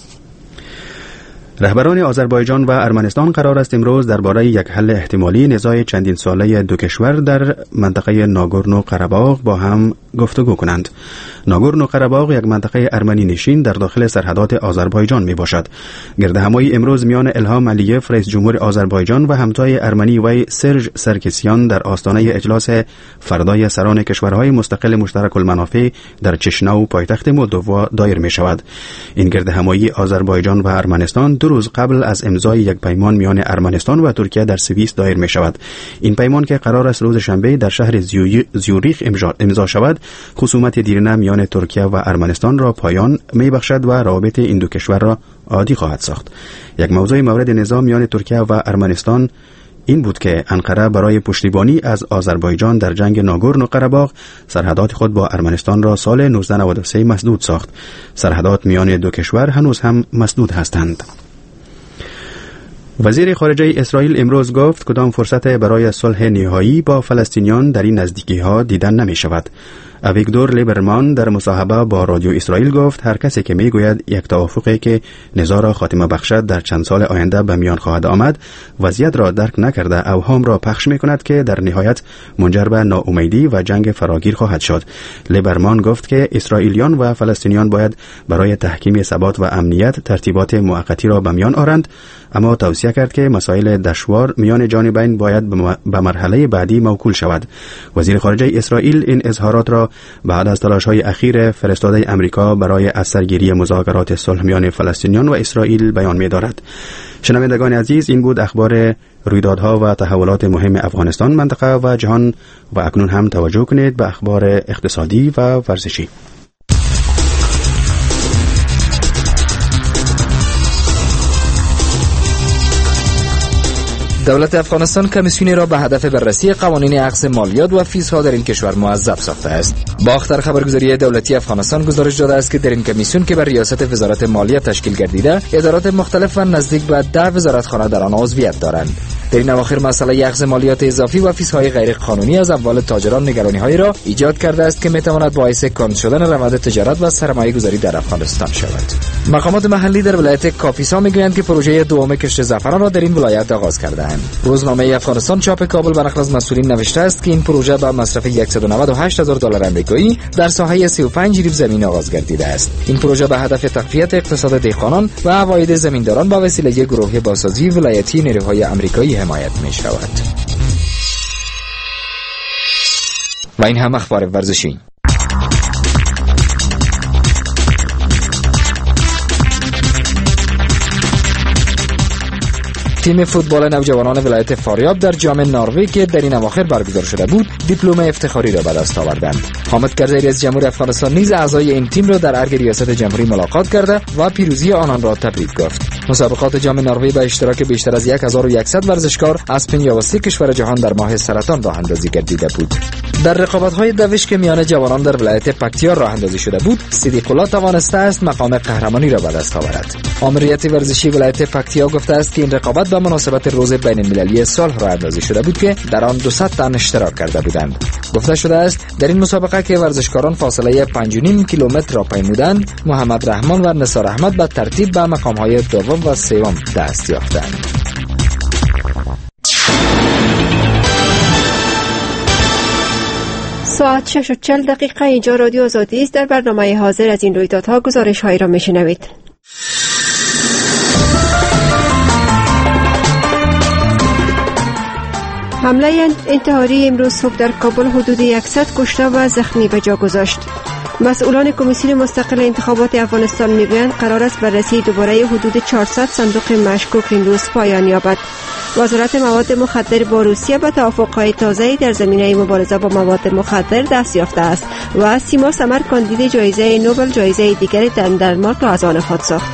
رهبران آذربایجان و ارمنستان قرار است امروز درباره یک حل احتمالی نزاع چندین ساله دو کشور در منطقه ناگورنو قره‌باغ با هم گفتگو کنند. ناگورنو قره‌باغ یک منطقه ارمنی نشین در داخل سرحدات آذربایجان می باشد. گردهمایی امروز میان الهام علیف رئیس جمهور آذربایجان و همتای ارمنی وی سرژ سرکسیان در آستانه اجلاس فردای سران کشورهای مستقل مشترک المنافع در چشناو پایتخت مولدووا دایر می شود. این گردهمایی آذربایجان و ارمنستان 2 روز قبل از امضای یک پیمان میان ارمنستان و ترکیه در سوئیس دایر می شود. این پیمان که قرار است روز شنبه در شهر زیوریخ امضا شود، خصومت دیرینه میان ترکیه و ارمنستان را پایان می بخشد و روابط این دو کشور را عادی خواهد ساخت. یک موضوع مورد نزاع میان ترکیه و ارمنستان این بود که انقره برای پشتیبانی از آذربایجان در جنگ ناگورنو قره‌باغ سرحدات خود با ارمنستان را سال 1993 مسدود ساخت. سرحدات میان دو کشور هنوز هم مسدود هستند. وزیر خارجه اسرائیل امروز گفت کدام فرصت برای صلح نهایی با فلسطینیان در این نزدیکی‌ها دیدن نمی شود. اویگدور لیبرمان در مصاحبه با رادیو اسرائیل گفت هر کسی که میگوید یک توافقی که نزاع را خاتمه بخشد در چند سال آینده به میان خواهد آمد، وضعیت را درک نکرده اوهام را پخش میکند که در نهایت منجر به ناامیدی و جنگ فراگیر خواهد شد. لیبرمان گفت که اسرائیلیان و فلسطینیان باید برای تحکیم ثبات و امنیت ترتیبات موقتی را به میان آورند، اما توصیه کرد که مسائل دشوار میان جانبین باید به مرحله بعدی موکول شود. وزیر خارجه اسرائیل این اظهارات را بعد از تلاش‌های اخیر فرستاده امریکا برای از سرگیری مذاکرات صلح میان فلسطینیان و اسرائیل بیان می‌دارد. شنوندگان عزیز، این بود اخبار رویدادها و تحولات مهم افغانستان، منطقه و جهان، و اکنون هم توجه کنید به اخبار اقتصادی و ورزشی. دولت افغانستان کمیسیونی را به هدف بررسی قوانین اخذ مالیات و فیزها در این کشور موظف ساخته است. باختر خبرگزاری دولتی افغانستان گزارش داده است که در این کمیسیون که بر ریاست وزارت مالیات تشکیل گردیده، ادارات مختلف و نزدیک به 10 وزارتخانه در آن عضویت دارند. در این اواخر مسئله اخذ مالیات اضافی و فیزهای غیر قانونی از اموال تاجران نگرانی‌هایی را ایجاد کرده است که می‌تواند باعث کند شدن روند تجارت و سرمایه‌گذاری در افغانستان شود. مقامات محلی در ولایت کاپیسا می‌گویند که پروژه دوم کشت زعفران را در این ولایت آغاز کرده‌اند. روزنامه افغانستان چاپ کابل به نقل از مسئولین نوشته است که این پروژه با مصرف $198,000 آمریکایی در ساحه 35 ریب زمین آغاز گردیده است. این پروژه به هدف تقویت اقتصاد دهقانان و عواید زمینداران با وسیله گروه بازسازی ولایتی نیروهای آمریکایی حمایت می شود. و این هم اخبار ورزشی. تیم فوتبال نوجوانان ولایت فاریاب در جام نروژ که در این اواخر برگزار شده بود دیپلم افتخاری را به دست آوردند. حامد کرزی رئیس جمهور افغانستان نیز اعضای این تیم را در ارگ ریاست جمهوری ملاقات کرده و پیروزی آنان را تبریک گفت. مسابقات جام نروژ به اشتراک بیشتر از 1100 ورزشکار از 53 کشور جهان در ماه سرطان راه اندازی گردیده بود. در رقابت‌های دوش که میان جوانان در ولایت پکتیا راه اندازی شده بود، صدیق الله توانسته است مقام قهرمانی را به دست آورد. آمریت ورزشی ولایت پکتیا گفته است که این رقابت به مناسبت روز بین‌المللی صلح راه اندازی شده بود که در آن 200 تن اشتراک کرده بودند. گفته شده است در این مسابقه که ورزشکاران فاصله 5.5 کیلومتر را پیمودند، محمد رحمان و نثار احمد به ترتیب به مقام‌های دوم و سوم دست یافتند. ساعت 6:40 اینجا رادیو آزادی است. در برنامه حاضر از این رویدادها گزارش‌هایی را میشنوید. حمله انتحاری امروز صبح در کابل حدود 100 کشته و زخمی به جا گذاشت. مسئولان کمیسیون مستقل انتخابات افغانستان میگویند قرار است بررسی دوباره حدود 400 صندوق مشکوک امروز پایان یابد. وزارت مواد مخدر با روسیه به توافق‌های تازه‌ای در زمینه مبارزه با مواد مخدر دست یافته است و سیما سمر کاندید جایزه نوبل جایزه دیگری در دانمارک را از آن خود ساخت.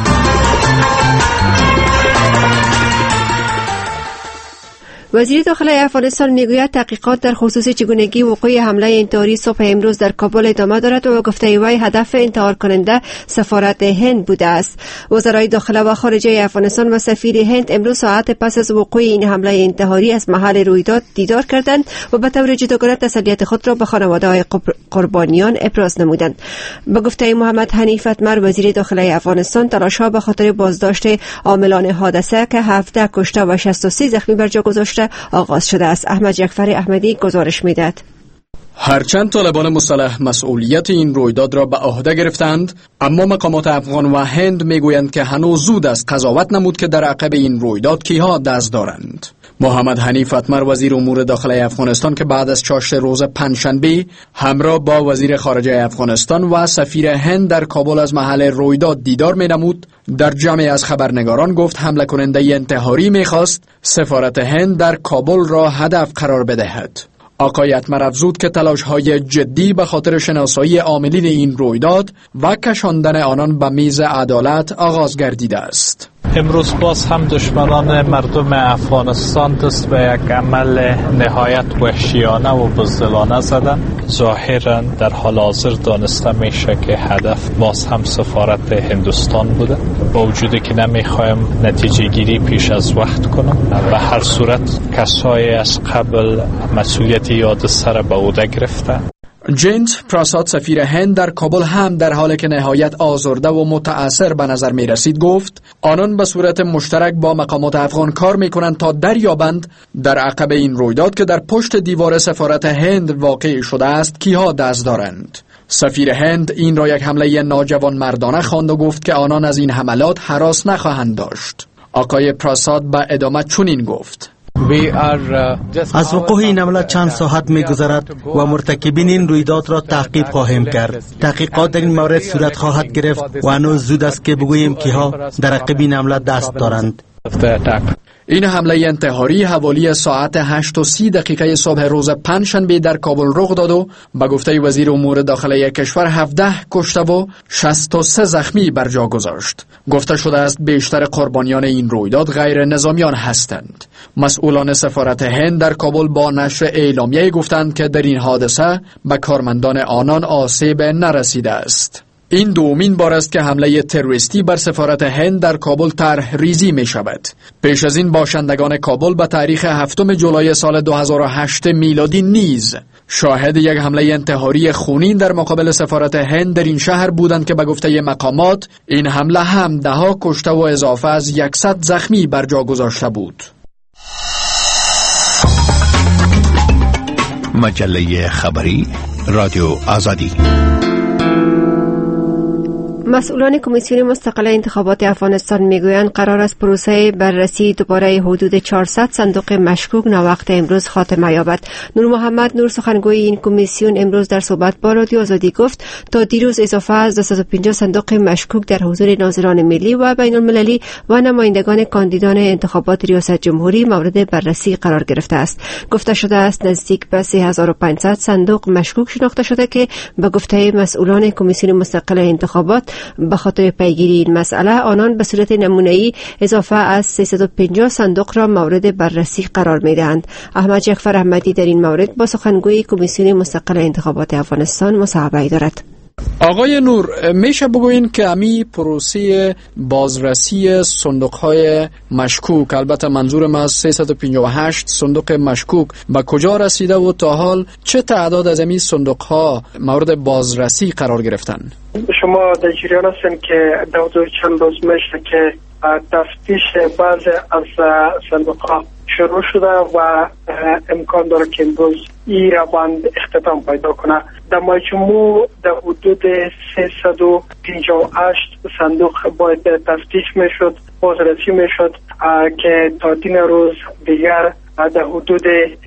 وزیر داخلی افغانستان میگوید تحقیقات در خصوص چگونگی وقوع حمله انتحاری صبح امروز در کابل ادامه دارد و گفته وی هدف انتحار کننده سفارت هند بوده است. وزرای داخله و خارجه افغانستان و سفیر هند امروز ساعت پس از وقوع این حمله انتحاری از محل رویداد دیدار کردند و به طور جداگانه تسلیت خود را به خانواده‌های قربانیان ابراز نمودند. به گفته محمد حنیف اتمر وزیر داخلی افغانستان، تلاش‌ها به خاطر بازداشت عاملان حادثه که 17 کشته و 63 زخمی بر جا گذاشته آغاز شده است. احمد جعفر احمدی گزارش می‌دهد. هرچند طالبان مسلح مسئولیت این رویداد را به عهده گرفتند، اما مقامات افغان و هند میگویند که هنوز زود است قضاوت نمود که در عقب این رویداد کیها دست دارند. محمد حنیف اتمر وزیر امور داخلی افغانستان که بعد از چاشت روز پنجشنبه همراه با وزیر خارجه افغانستان و سفیر هند در کابل از محل رویداد دیدار می‌نمود، در جمع از خبرنگاران گفت حمله کننده انتحاری می‌خواست سفارت هند در کابل را هدف قرار بدهد. آقای اتمر افزود که تلاش‌های جدی به خاطر شناسایی عاملین این رویداد و کشاندن آنان به میز عدالت آغاز گردیده است. امروز باز هم دشمنان مردم افغانستان دست به یک عمل نهایت وحشیانه و بزدلانه زدن. ظاهرا در حال حاضر دانسته میشه که هدف باز هم سفارت هندوستان بوده، با وجودی که نمیخوایم نتیجه گیری پیش از وقت کنم. به هر صورت کسایی از قبل مسئولیت یاد سر به عهده گرفتن. جینت پراساد سفیر هند در کابل هم در حالی که نهایت آزرده و متأثر به نظر می رسید گفت آنان به صورت مشترک با مقامات افغان کار می کنند تا دریابند در عقب این رویداد که در پشت دیوار سفارت هند واقع شده است کیها دست دارند. سفیر هند این را یک حمله ناجوان مردانه خواند و گفت که آنان از این حملات هراس نخواهند داشت. آقای پراساد به ادامه چنین گفت: از وقوع این حمله چند ساعت می‌گذرد و مرتکبین این رویداد را تعقیب خواهیم کرد. تحقیقات در این مورد صورت خواهد گرفت و هنوز زود است که بگوییم کیها در عقب این حمله دست دارند. این حمله انتحاری حوالی ساعت 8:30 صبح روز پنجشنبه در کابل رخ داد و به گفته وزیر امور داخلی کشور 17 کشته و 63 زخمی بر جا گذاشت. گفته شده است بیشتر قربانیان این رویداد غیر نظامیان هستند. مسئولان سفارت هند در کابل با نشر اعلامیه گفتند که در این حادثه به کارمندان آنان آسیب نرسیده است. این دومین بار است که حمله تروریستی بر سفارت هند در کابل طرح ریزی می شود. پیش از این باشندگان کابل به تاریخ 7 جولای سال 2008 میلادی نیز شاهد یک حمله انتحاری خونین در مقابل سفارت هند در این شهر بودند که به گفته مقامات این حمله هم 10 کشته و اضافه از 100 زخمی بر جا گذاشته بود. مجله خبری رادیو آزادی. مسئولان کمیسیون مستقل انتخابات افغانستان میگویند قرار است پروسه بررسی دوباره حدود 400 صندوق مشکوک ناوقت امروز خاتمه یابد. نور محمد نور سخنگوی این کمیسیون امروز در صحبت با رادیو آزادی گفت تا دیروز اضافه از 250 صندوق مشکوک در حضور ناظران ملی و بین المللی و نمایندگان کاندیدان انتخابات ریاست جمهوری مورد بررسی قرار گرفته است. گفته شده است نزدیک به 3500 صندوق مشکوک شناخته شده که به گفته مسئولان کمیسیون مستقل انتخابات به خاطر پیگیری این مسئله آنان به صورت نمونه‌ای اضافه از 350 صندوق را مورد بررسی قرار می‌دهند. احمد جعفر احمدی در این مورد با سخنگوی کمیسیون مستقل انتخابات افغانستان مصاحبه دارد. آقای نور، میشه بگوین که امی پروسه بازرسی صندوق‌های مشکوک، البته منظورم از 358 صندوق مشکوک، به کجا رسیده و تا حال چه تعداد از امی صندوق‌ها مورد بازرسی قرار گرفتن؟ شما در جریان هستین که در حدود چند روز میشه که تفتیش بعضی از صندوق‌ها شروع شده و امکان داره که امروز این روند اختتام پیدا کنه. در مجموع در حدود 358 صندوق باید تفتیش میشد، بازرسی میشد که تا دین روز دیگر در حدود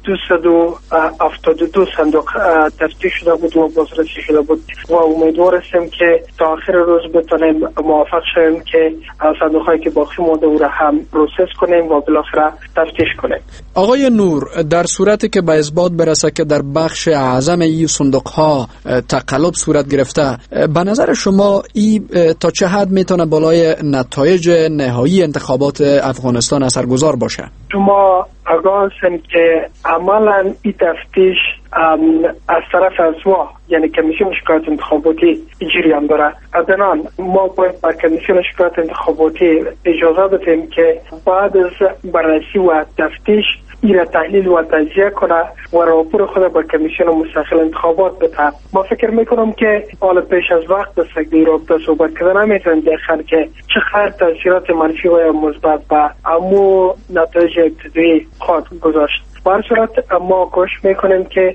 272 صندوق تفتیش شده بود و بازرسی شده بود و امیدوار هستیم که تا آخر روز بتونیم موفق شویم که صندوق هایی که باقی مونده او را هم پروسس کنیم و بالاخره تفتیش کنیم. آقای نور، در صورتی که به اثبات برسه که در بخش اعظم این صندوق ها تقلب صورت گرفته، به نظر شما این تا چه حد میتونه بالای نتایج نهایی انتخابات افغانستان اثرگذار باشه؟ شما آگاه هستین که عملا این تفتیش از طرف ازوا یعنی کمیسیون شکایت انتخاباتی جریان داره. ادنان ما باید با کمیسیون شکایت انتخاباتی اجازه بدیم که بعد از بررسی و تفتیش این تحلیل و تجزیه کنه و راپور خود با کمیسیون مستقل انتخابات بده. ما فکر میکنم که حالا پیش از وقت دست در رابطه صحبت کردن نمیتونیم دیگر که چقدر تاثیرات منفی و مثبت به امو نتایج ابتدایی خواهد گذاشت. به هر صورت ما کوشش میکنیم که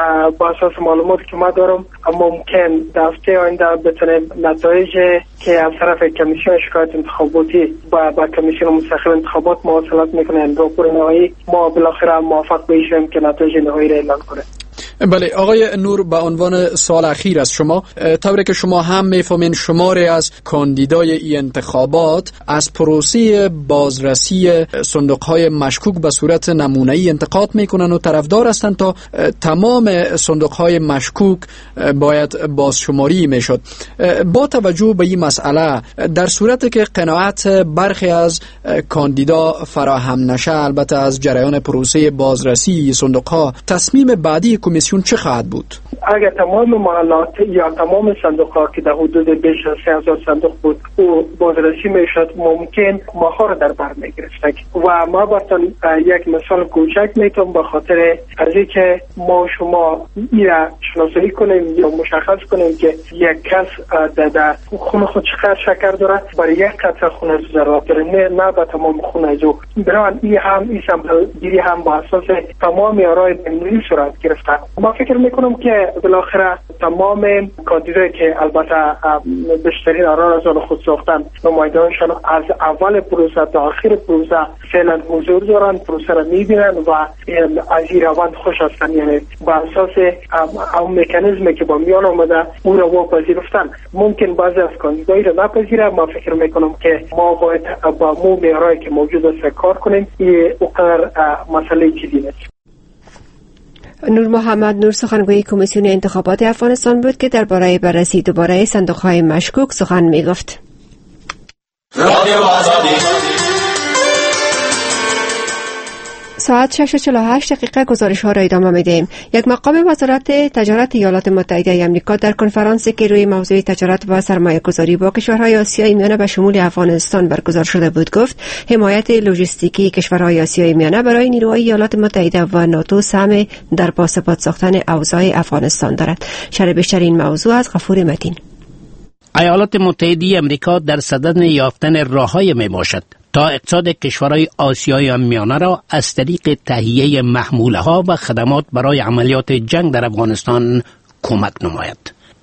با اساس معلوماتی که ما دارم ممکن در هفته آینده بتونیم نتایج که از طرف کمیسیون شکایت انتخاباتی با کمیسیون مستقل انتخابات مواصلات میکنن راپور نهایی ما بالاخره موفق بشیم که نتایج نهایی را اعلام کنه. بله آقای نور، به عنوان سوال اخیر از شما، طوری که شما هم میفهمین شماری از کاندیدای این انتخابات از پروسه بازرسی صندوق‌های مشکوک به صورت نمونه‌ای انتقاد میکنن و طرفدار هستند تا تمام صندوق‌های مشکوک باید بازشماری میشد. با توجه به این مسئله، در صورتی که قناعت برخی از کاندیدا فراهم نشه، البته از جریان پروسه بازرسی صندوق‌ها، تصمیم بعدی کمیسیون چه خواهد بود؟ اگر تمام محلات یا تمام صندوق‌ها که در حدود بیش از 3000 صندوق بود او بازرسی میشد، ممکن ماها را در بر میگرفتند و ما براتون یک مثال کوچک میتونم به خاطر از اینکه ما شما ایرا شناسایی کنیم یا مشخص کنیم که یک کس در خون خود چقدر شکر داره، برای یک قطره خون از ضرورت داره، نه به تمام خون از او. بران این سمپل گیری هم با اساس تمام آرای بین‌المللی صورت گرفته. ما فکر میکنم که بالاخره تمام کاندیدایی که البته بیشترین آرا از آن خود ساختن نمایندگانشان از اول پروسه تا آخر پروسه فعلا حضور دارن، پروسه را میبینن و از این روند خوش هستن، یعنی با اساس اون مکانیزمی که با میان آمده او را پذیرفتن. ممکن بعضی از کاندیدایی را نپذیره. ما فکر میکنم که ما باید با مو معیارایی که موجود است کار کنیم. این اونقدر مسئله جدی نیست. نور محمد نور سخنگوی کمیسیون انتخابات افغانستان بود که درباره بررسی دوباره صندوق‌های مشکوک سخن می‌گفت. ساعت 6:48 گزارش ها را ادامه میدیم. یک مقام وزارت تجارت ایالات متحده آمریکا در کنفرانسی که روی موضوع تجارت و سرمایه گذاری با کشورهای آسیای میانه به شمول افغانستان برگزار شده بود گفت حمایت لوجستیکی کشورهای آسیای میانه برای نیروهای ایالات متحده و ناتو سهم در باثبات ساختن اوضاع افغانستان دارد. شرح بیشتر این موضوع از غفور متین. ایالات متحده آمریکا در صدد یافتن راه‌های میباشد تا اقتصاد کشورهای آسیای میانه را از طریق تهیه محموله‌ها و خدمات برای عملیات جنگ در افغانستان کمک نماید.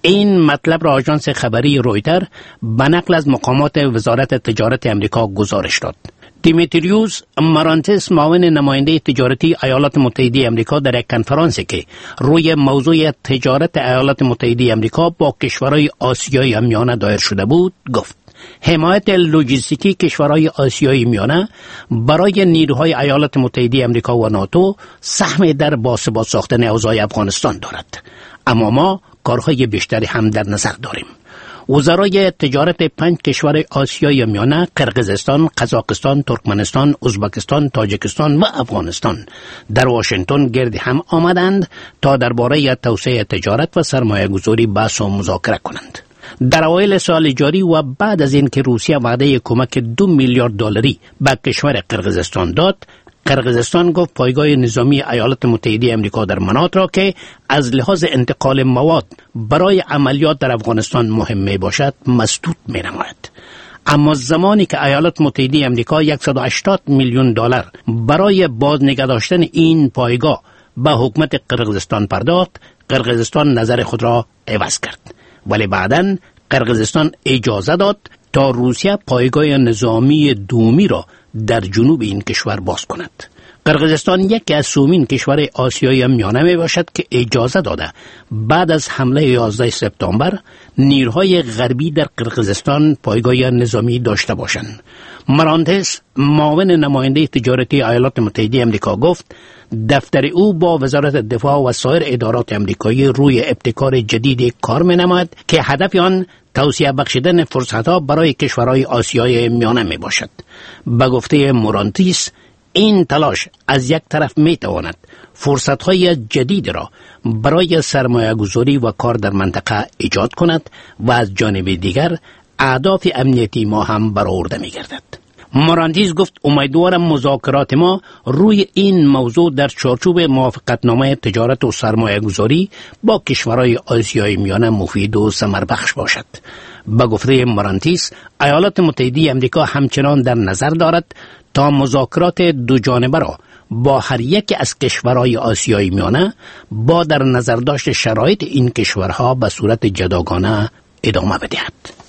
این مطلب را آژانس خبری رویتر به نقل از مقامات وزارت تجارت امریکا گزارش داد. دیمیتریوس مارانتس، معاون نماینده تجارتی ایالات متحده امریکا، در یک کنفرانسی که روی موضوع تجارت ایالات متحده امریکا با کشورهای آسیای میانه دایر شده بود گفت حمایت لوجستیکی کشورهای آسیای میانه برای نیروهای ایالات متحده امریکا و ناتو سهم در باثبات ساختن اوضاع افغانستان دارد، اما ما کارهای بیشتری هم در نظر داریم. وزرای تجارت 5 کشور آسیای میانه، قرقیزستان، قزاقستان، ترکمنستان، ازبکستان، تاجیکستان و افغانستان در واشنگتن گرد هم آمدند تا درباره توسعه تجارت و سرمایه گذاری بحث و مذاکره کنند. در اوایل سال جاری و بعد از اینکه روسیه وعده کمک 2 میلیارد دلاری به کشور قرقیزستان داد، قرقیزستان گفت پایگاه نظامی ایالات متحده امریکا در مناط را که از لحاظ انتقال مواد برای عملیات در افغانستان مهم می باشد مسدود می نماید. اما زمانی که ایالات متحده امریکا 180 میلیون دلار برای بازنگه داشتن این پایگاه به حکومت قرقیزستان پرداخت، قرقیزستان نظر خود را عوض کرد، ولی بعداً قرقیزستان اجازه داد تا روسیه پایگاه نظامی دومی را در جنوب این کشور باز کند. قرقیزستان یکی از سومین کشور آسیای میانه می باشد که اجازه داده بعد از حمله 11 سپتامبر نیروهای غربی در قرقیزستان پایگاه نظامی داشته باشند. مارانتس، معاون نماینده تجارتی ایالات متحده امریکا، گفت دفتر او با وزارت دفاع و سایر ادارات امریکایی روی ابتکار جدید کار می نماید که هدف آن توسعه بخشیدن فرصتها برای کشورهای آسیای میانه می باشد. به گفته مورانتیس، این تلاش از یک طرف می تواند فرصتهای جدید را برای سرمایه گذاری و کار در منطقه ایجاد کند و از جانب دیگر اهداف امنیتی ما هم برآورده می گردد. مارانتیز گفت امیدوارم مذاکرات ما روی این موضوع در چارچوب موافقتنامه تجارت و سرمایه گذاری با کشورهای آسیای میانه مفید و ثمر بخش باشد. به گفته مارانتیز، ایالات متحده امریکا همچنان در نظر دارد تا مذاکرات دو جانبه را با هر یک از کشورهای آسیای میانه با در نظر داشت شرایط این کشورها به صورت جداگانه ادامه بدهد.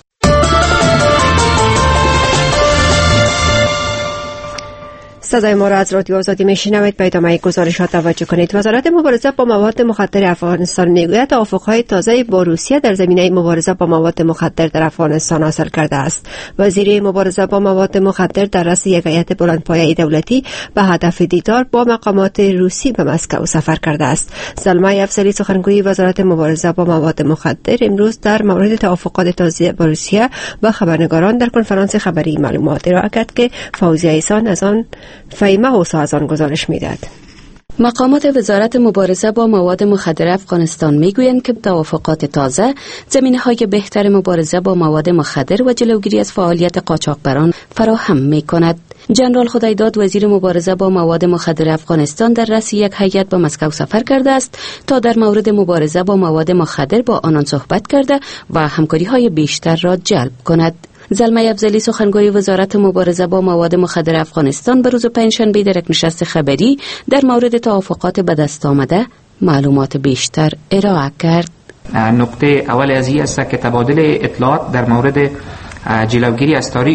صدای ما را از رادیو آزادی میشنوید. به ادامه گزارشات توجه کنید. وزارت مبارزه با مواد مخدر افغانستان میگوید توافق‌های تازه با روسیه در زمینه مبارزه با مواد مخدر در افغانستان حاصل کرده است. وزیر مبارزه با مواد مخدر در رأس یک هیئت بلندپایه دولتی به هدف دیدار با مقامات روسی به مسکو سفر کرده است. سلمای افضلی، سخنگوی وزارت مبارزه با مواد مخدر، امروز در مورد توافقات تازه با روسیه با خبرنگاران در کنفرانس خبری معلومات ارائه کرد که فوزیه ایسان از آن فهیمه حوسا از آن گزارش می‌دهد. مقامات وزارت مبارزه با مواد مخدر افغانستان میگویند که توافقات تازه زمینه‌های بهتر مبارزه با مواد مخدر و جلوگیری از فعالیت قاچاقبران فراهم می‌کند. جنرال خدایداد، وزیر مبارزه با مواد مخدر افغانستان، در رأس یک هیئت به مسکو سفر کرده است تا در مورد مبارزه با مواد مخدر با آنان صحبت کرده و همکاری‌های بیشتر را جلب کند. زلمه افضلی، سخنگوی وزارت مبارزه با مواد مخدر افغانستان، به روز پنجشنبه در یک نشست خبری در مورد توافقات به دست آمده معلومات بیشتر ارائه کرد. نقطه اول از این است که تبادل اطلاعات در مورد جلوگیری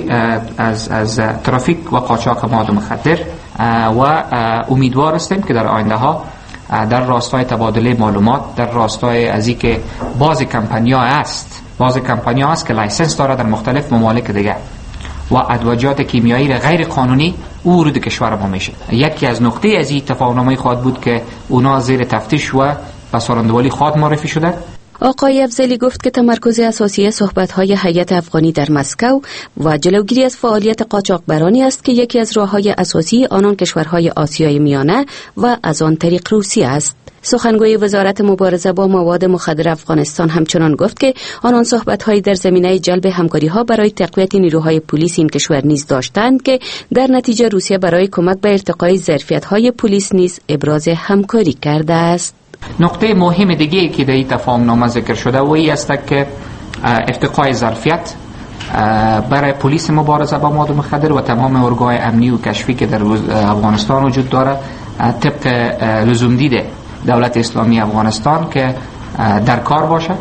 از ترافیک و قاچاق مواد مخدر و امیدوار هستیم که در آینده ها در راستای تبادل معلومات، در راستای از این که بعضی کمپانی‌ها است که لایسنس داره در مختلف ممالک دیگه و ادویات کیمیایی غیر قانونی ورود کشور ما میشه. یکی از نقطه از این تفاهم‌نامه خواهد بود که اونا زیر تفتیش و بسارندوالی خود معرفی شده. آقای افضلی گفت که تمرکز اساسی صحبت‌های هیئت افغانی در مسکو و جلوگیری از فعالیت قاچاقبرانی است که یکی از راه‌های اساسی آنان کشورهای آسیای میانه و از آن طریق روسیه است. سخنگوی وزارت مبارزه با مواد مخدر افغانستان همچنان گفت که آنان صحبت‌های در زمینه جلب همکاری‌ها برای تقویت نیروهای پلیس این کشور نیز داشتند که در نتیجه روسیه برای کمک به ارتقای ظرفیت‌های پلیس نیز ابراز همکاری کرده است. نقطه مهم دیگه که در این تفاهم‌نامه ذکر شده و این است که ارتقای ظرفیت برای پلیس مبارزه با مواد مخدر و تمام ارگان‌های امنی و کشفی که در افغانستان وجود داره طبق لزوم دیده دولت اسلامی افغانستان که در کار باشه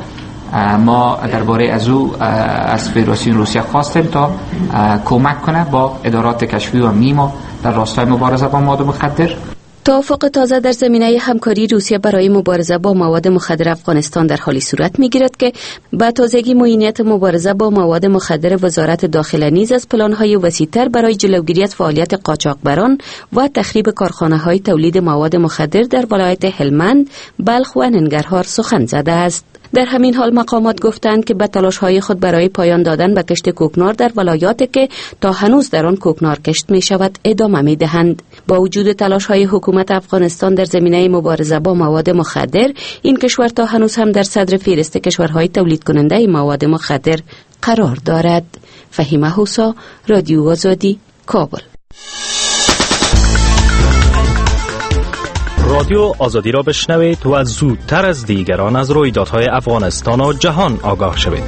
ما درباره از او از فدراسیون روسیه خواستیم تا کمک کنه با ادارات کشفی و میما در راستای مبارزه با مواد مخدر. توافق تازه در زمینه همکاری روسیه برای مبارزه با مواد مخدر افغانستان در حالی صورت می‌گیرد که به تازگی معینیت مبارزه با مواد مخدر وزارت داخله نیز از پلان‌های وسیع‌تر برای جلوگیری از فعالیت قاچاقبران و تخریب کارخانه‌های تولید مواد مخدر در ولایت هلمند، بلخ و ننگرهار سخن زده است. در همین حال مقامات گفتند که به تلاش‌های خود برای پایان دادن به کشت کوکنار در ولایاتی که تا هنوز در آن کوکنار کشت می‌شود ادامه می‌دهند. با وجود تلاش‌های حکومت افغانستان در زمینه مبارزه با مواد مخدر، این کشور تا هنوز هم در صدر فهرست کشورهای تولید کننده مواد مخدر قرار دارد. فهیمه حوسا، رادیو آزادی، کابل. رادیو آزادی را بشنوید و زودتر از دیگران از رویدادهای افغانستان و جهان آگاه شوید.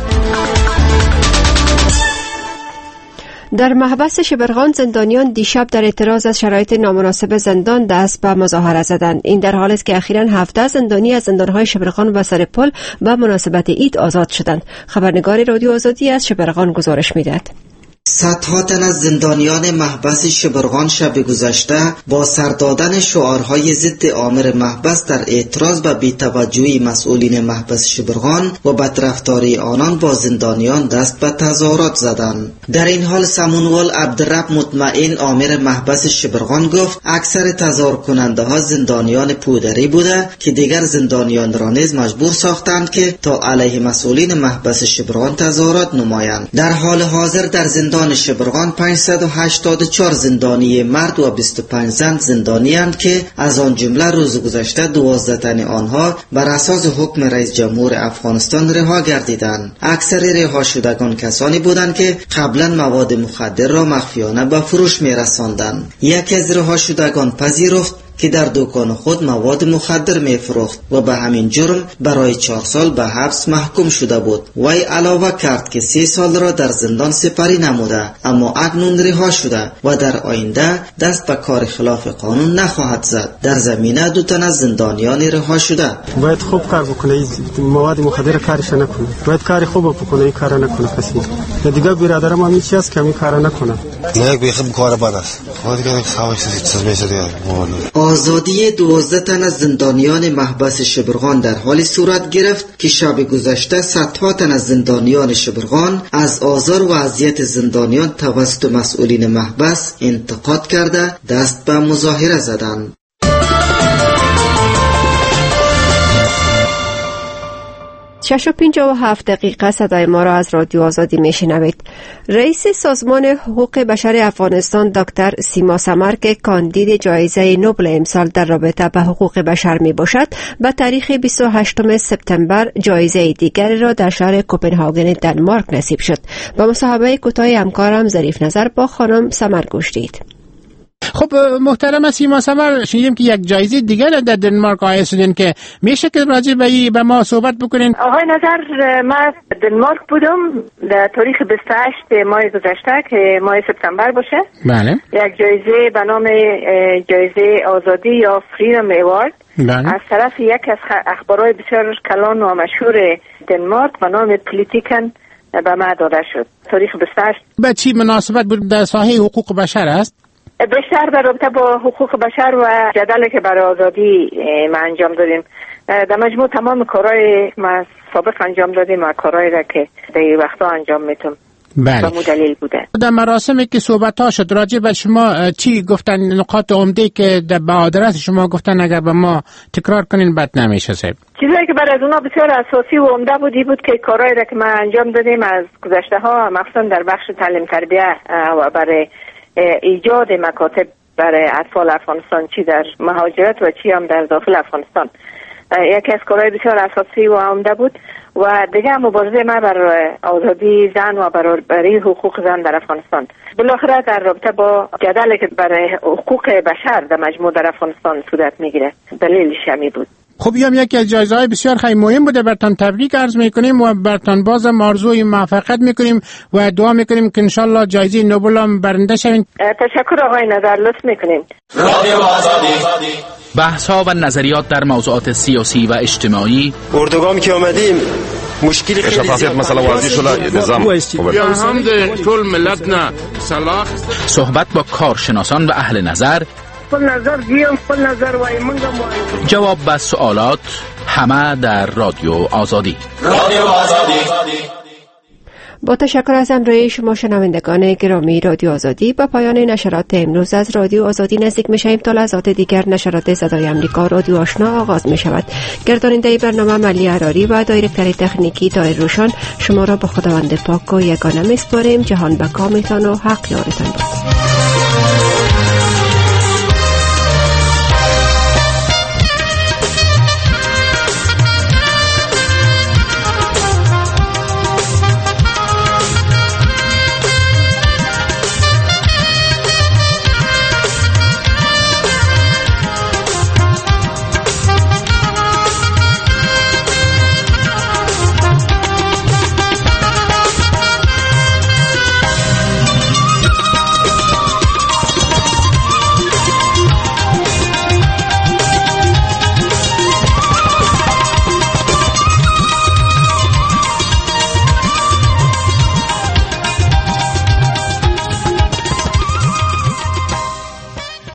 در محبس شبرغان زندانیان دیشب در اعتراض از شرایط نامناسب زندان دست به مظاهره زدند. این در حالی است که اخیراً 17 زندانی از زندانهای شبرغان و سرپل به مناسبت عید آزاد شدند. خبرنگار رادیو آزادی از شبرغان گزارش می‌دهد. صدها تن از زندانیان محبس شبرغان شب گذشته با سر دادن شعارهای ضد آمر محبس در اعتراض به بی‌توجهی مسئولین محبس شبرغان و بدرفتاری آنان با زندانیان دست به تظاهرات زدند. در این حال سمونوال عبدالرب مطمئن آمر محبس شبرغان گفت اکثر تظاهر کننده ها زندانیان پودری بوده که دیگر زندانیان را نیز مجبور ساختند که تا علیه مسئولین محبس شبرغان تظاهرات نمایند. در حال حاضر در زندان شبرغان 584 زندانی مرد و 25 زن زندانی اند که از آن جمله روز گذشته 12 تن آنها بر اساس حکم رئیس جمهور افغانستان رها گردیدند. اکثر رها شدگان کسانی بودند که قبلا مواد مخدر را مخفیانه به فروش می‌رساندند. یکی از رها شدگان پذیرفت که در دکان خود مواد مخدر می‌فروخت و به همین جرم برای 4 سال به حبس محکوم شده بود. وی علاوه کرد که 3 سال را در زندان سپری نموده اما اکنون رها شده و در آینده دست به کار خلاف قانون نخواهد زد. در زمینه 2 تن از زندانیان رها شده. باید خوب کار بکنه، مواد مخدر کارش نکنه، باید کار خوب بکنه، این کار نکنه کسی. دیگه برادرم هم هیچ چیز کمی کار نکنه. نه بیخوب کار بد است. خودی که خواهش چیز میشه. آزادی 12 تن از زندانیان محبس شبرغان در حالی صورت گرفت که شب گذشته صدها تن از زندانیان شبرغان از آزار و اذیت زندانیان توسط مسئولین محبس انتقاد کرده دست به مظاهره زدند. 6:57 صدای ما را از رادیو آزادی میشنوید. رئیس سازمان حقوق بشر افغانستان دکتر سیما سمر که کاندید جایزه نوبل امسال در رابطه به حقوق بشر می باشد، به تاریخ 28 سپتامبر جایزه دیگر را در شهر کوپنهاگن دانمارک نصیب شد. با مصاحبه کوتاه همکارم ظریف نظر با خانم سمر گوش دید. خب محترم سیما سمر، شنیدیم که یک جایزه دیگر در دنمارک قائل شدین که میشه که راجع به ما صحبت بکنین؟ آقای نظر، من دنمارک بودم در تاریخ 28 ماه گذشته که ماه سپتامبر باشه. بله. یک جایزه به نام جایزه آزادی یا فریدم ایوارد از طرف یک از اخبارهای بسیار کلان و مشهور دنمارک به نام پلیتیکن به من داده شد. تاریخ 28. به چی مناسبت بود؟ در ساحه حقوق بشر است؟ بیشتر در رابطه با حقوق بشر و جدلی که برای آزادی ما انجام دادیم. در مجموع تمام کارهای ما سابق انجام دادیم و کارهایی را که در این وقتا انجام میتونم. بله. به دلیل بوده. در مراسمی که صحبت ها شد راجع به شما چی گفتن؟ نقاط عمده که به آدرس شما گفتن اگر به ما تکرار کنین بد نمیشه صاحب. چیزایی که برای از اونا بسیار اساسی و عمده بود که کارهایی را که ما انجام دادیم از گذشته ها، مخصوصا در بخش تعلیم تربیت و برای ایجاد مکاتب برای اطفال افغانستان، چی در مهاجرت و چی هم در داخل افغانستان، یکی از کارهای بسیار اساسی و عمده بود. و دیگه مبارزه ما برای آزادی زن و برای حقوق زن در افغانستان، بالاخره در رابطه با جدلی که برای حقوق بشر در مجموع در افغانستان صورت میگیره، دلیلش همین بود. خب یکی از جایزه‌های بسیار خیلی مهم بوده. برتان تبریک عرض میکنیم و برتان بازم آرزوی موفقیت میکنیم و دعا میکنیم که انشالله جایزه نوبل هم برنده شوین. تشکر آقای نظر، لطف میکنیم. رادیو آزادی. بحث‌ها و نظریات در موضوعات سیاسی و اجتماعی. اردوگامی که آمدیم مشکل شفافیت مسئله واضح شده نظام یا هم ده طول ملت نه صلاح صحبت با کارشناسان و اهل نظر خپل نظر دیم خپل نظر وای منګه جواب به سوالات همه در رادیو آزادی. رادیو آزادی. با تشکر از همراهی شما شنوندگان گرامی رادیو آزادی، با پایان نشرات امروز از رادیو آزادی نزدیک میشیم. تا لحظات دیگر نشرات صدای امریکا رادیو آشنا آغاز می شود. گرداننده برنامه ملی عراری و دایرکتر تکنیکی طاهر روشن شما را به خداوند پاک و یگانه میسپاریم. جهان بکامتان و حق یارتان باد.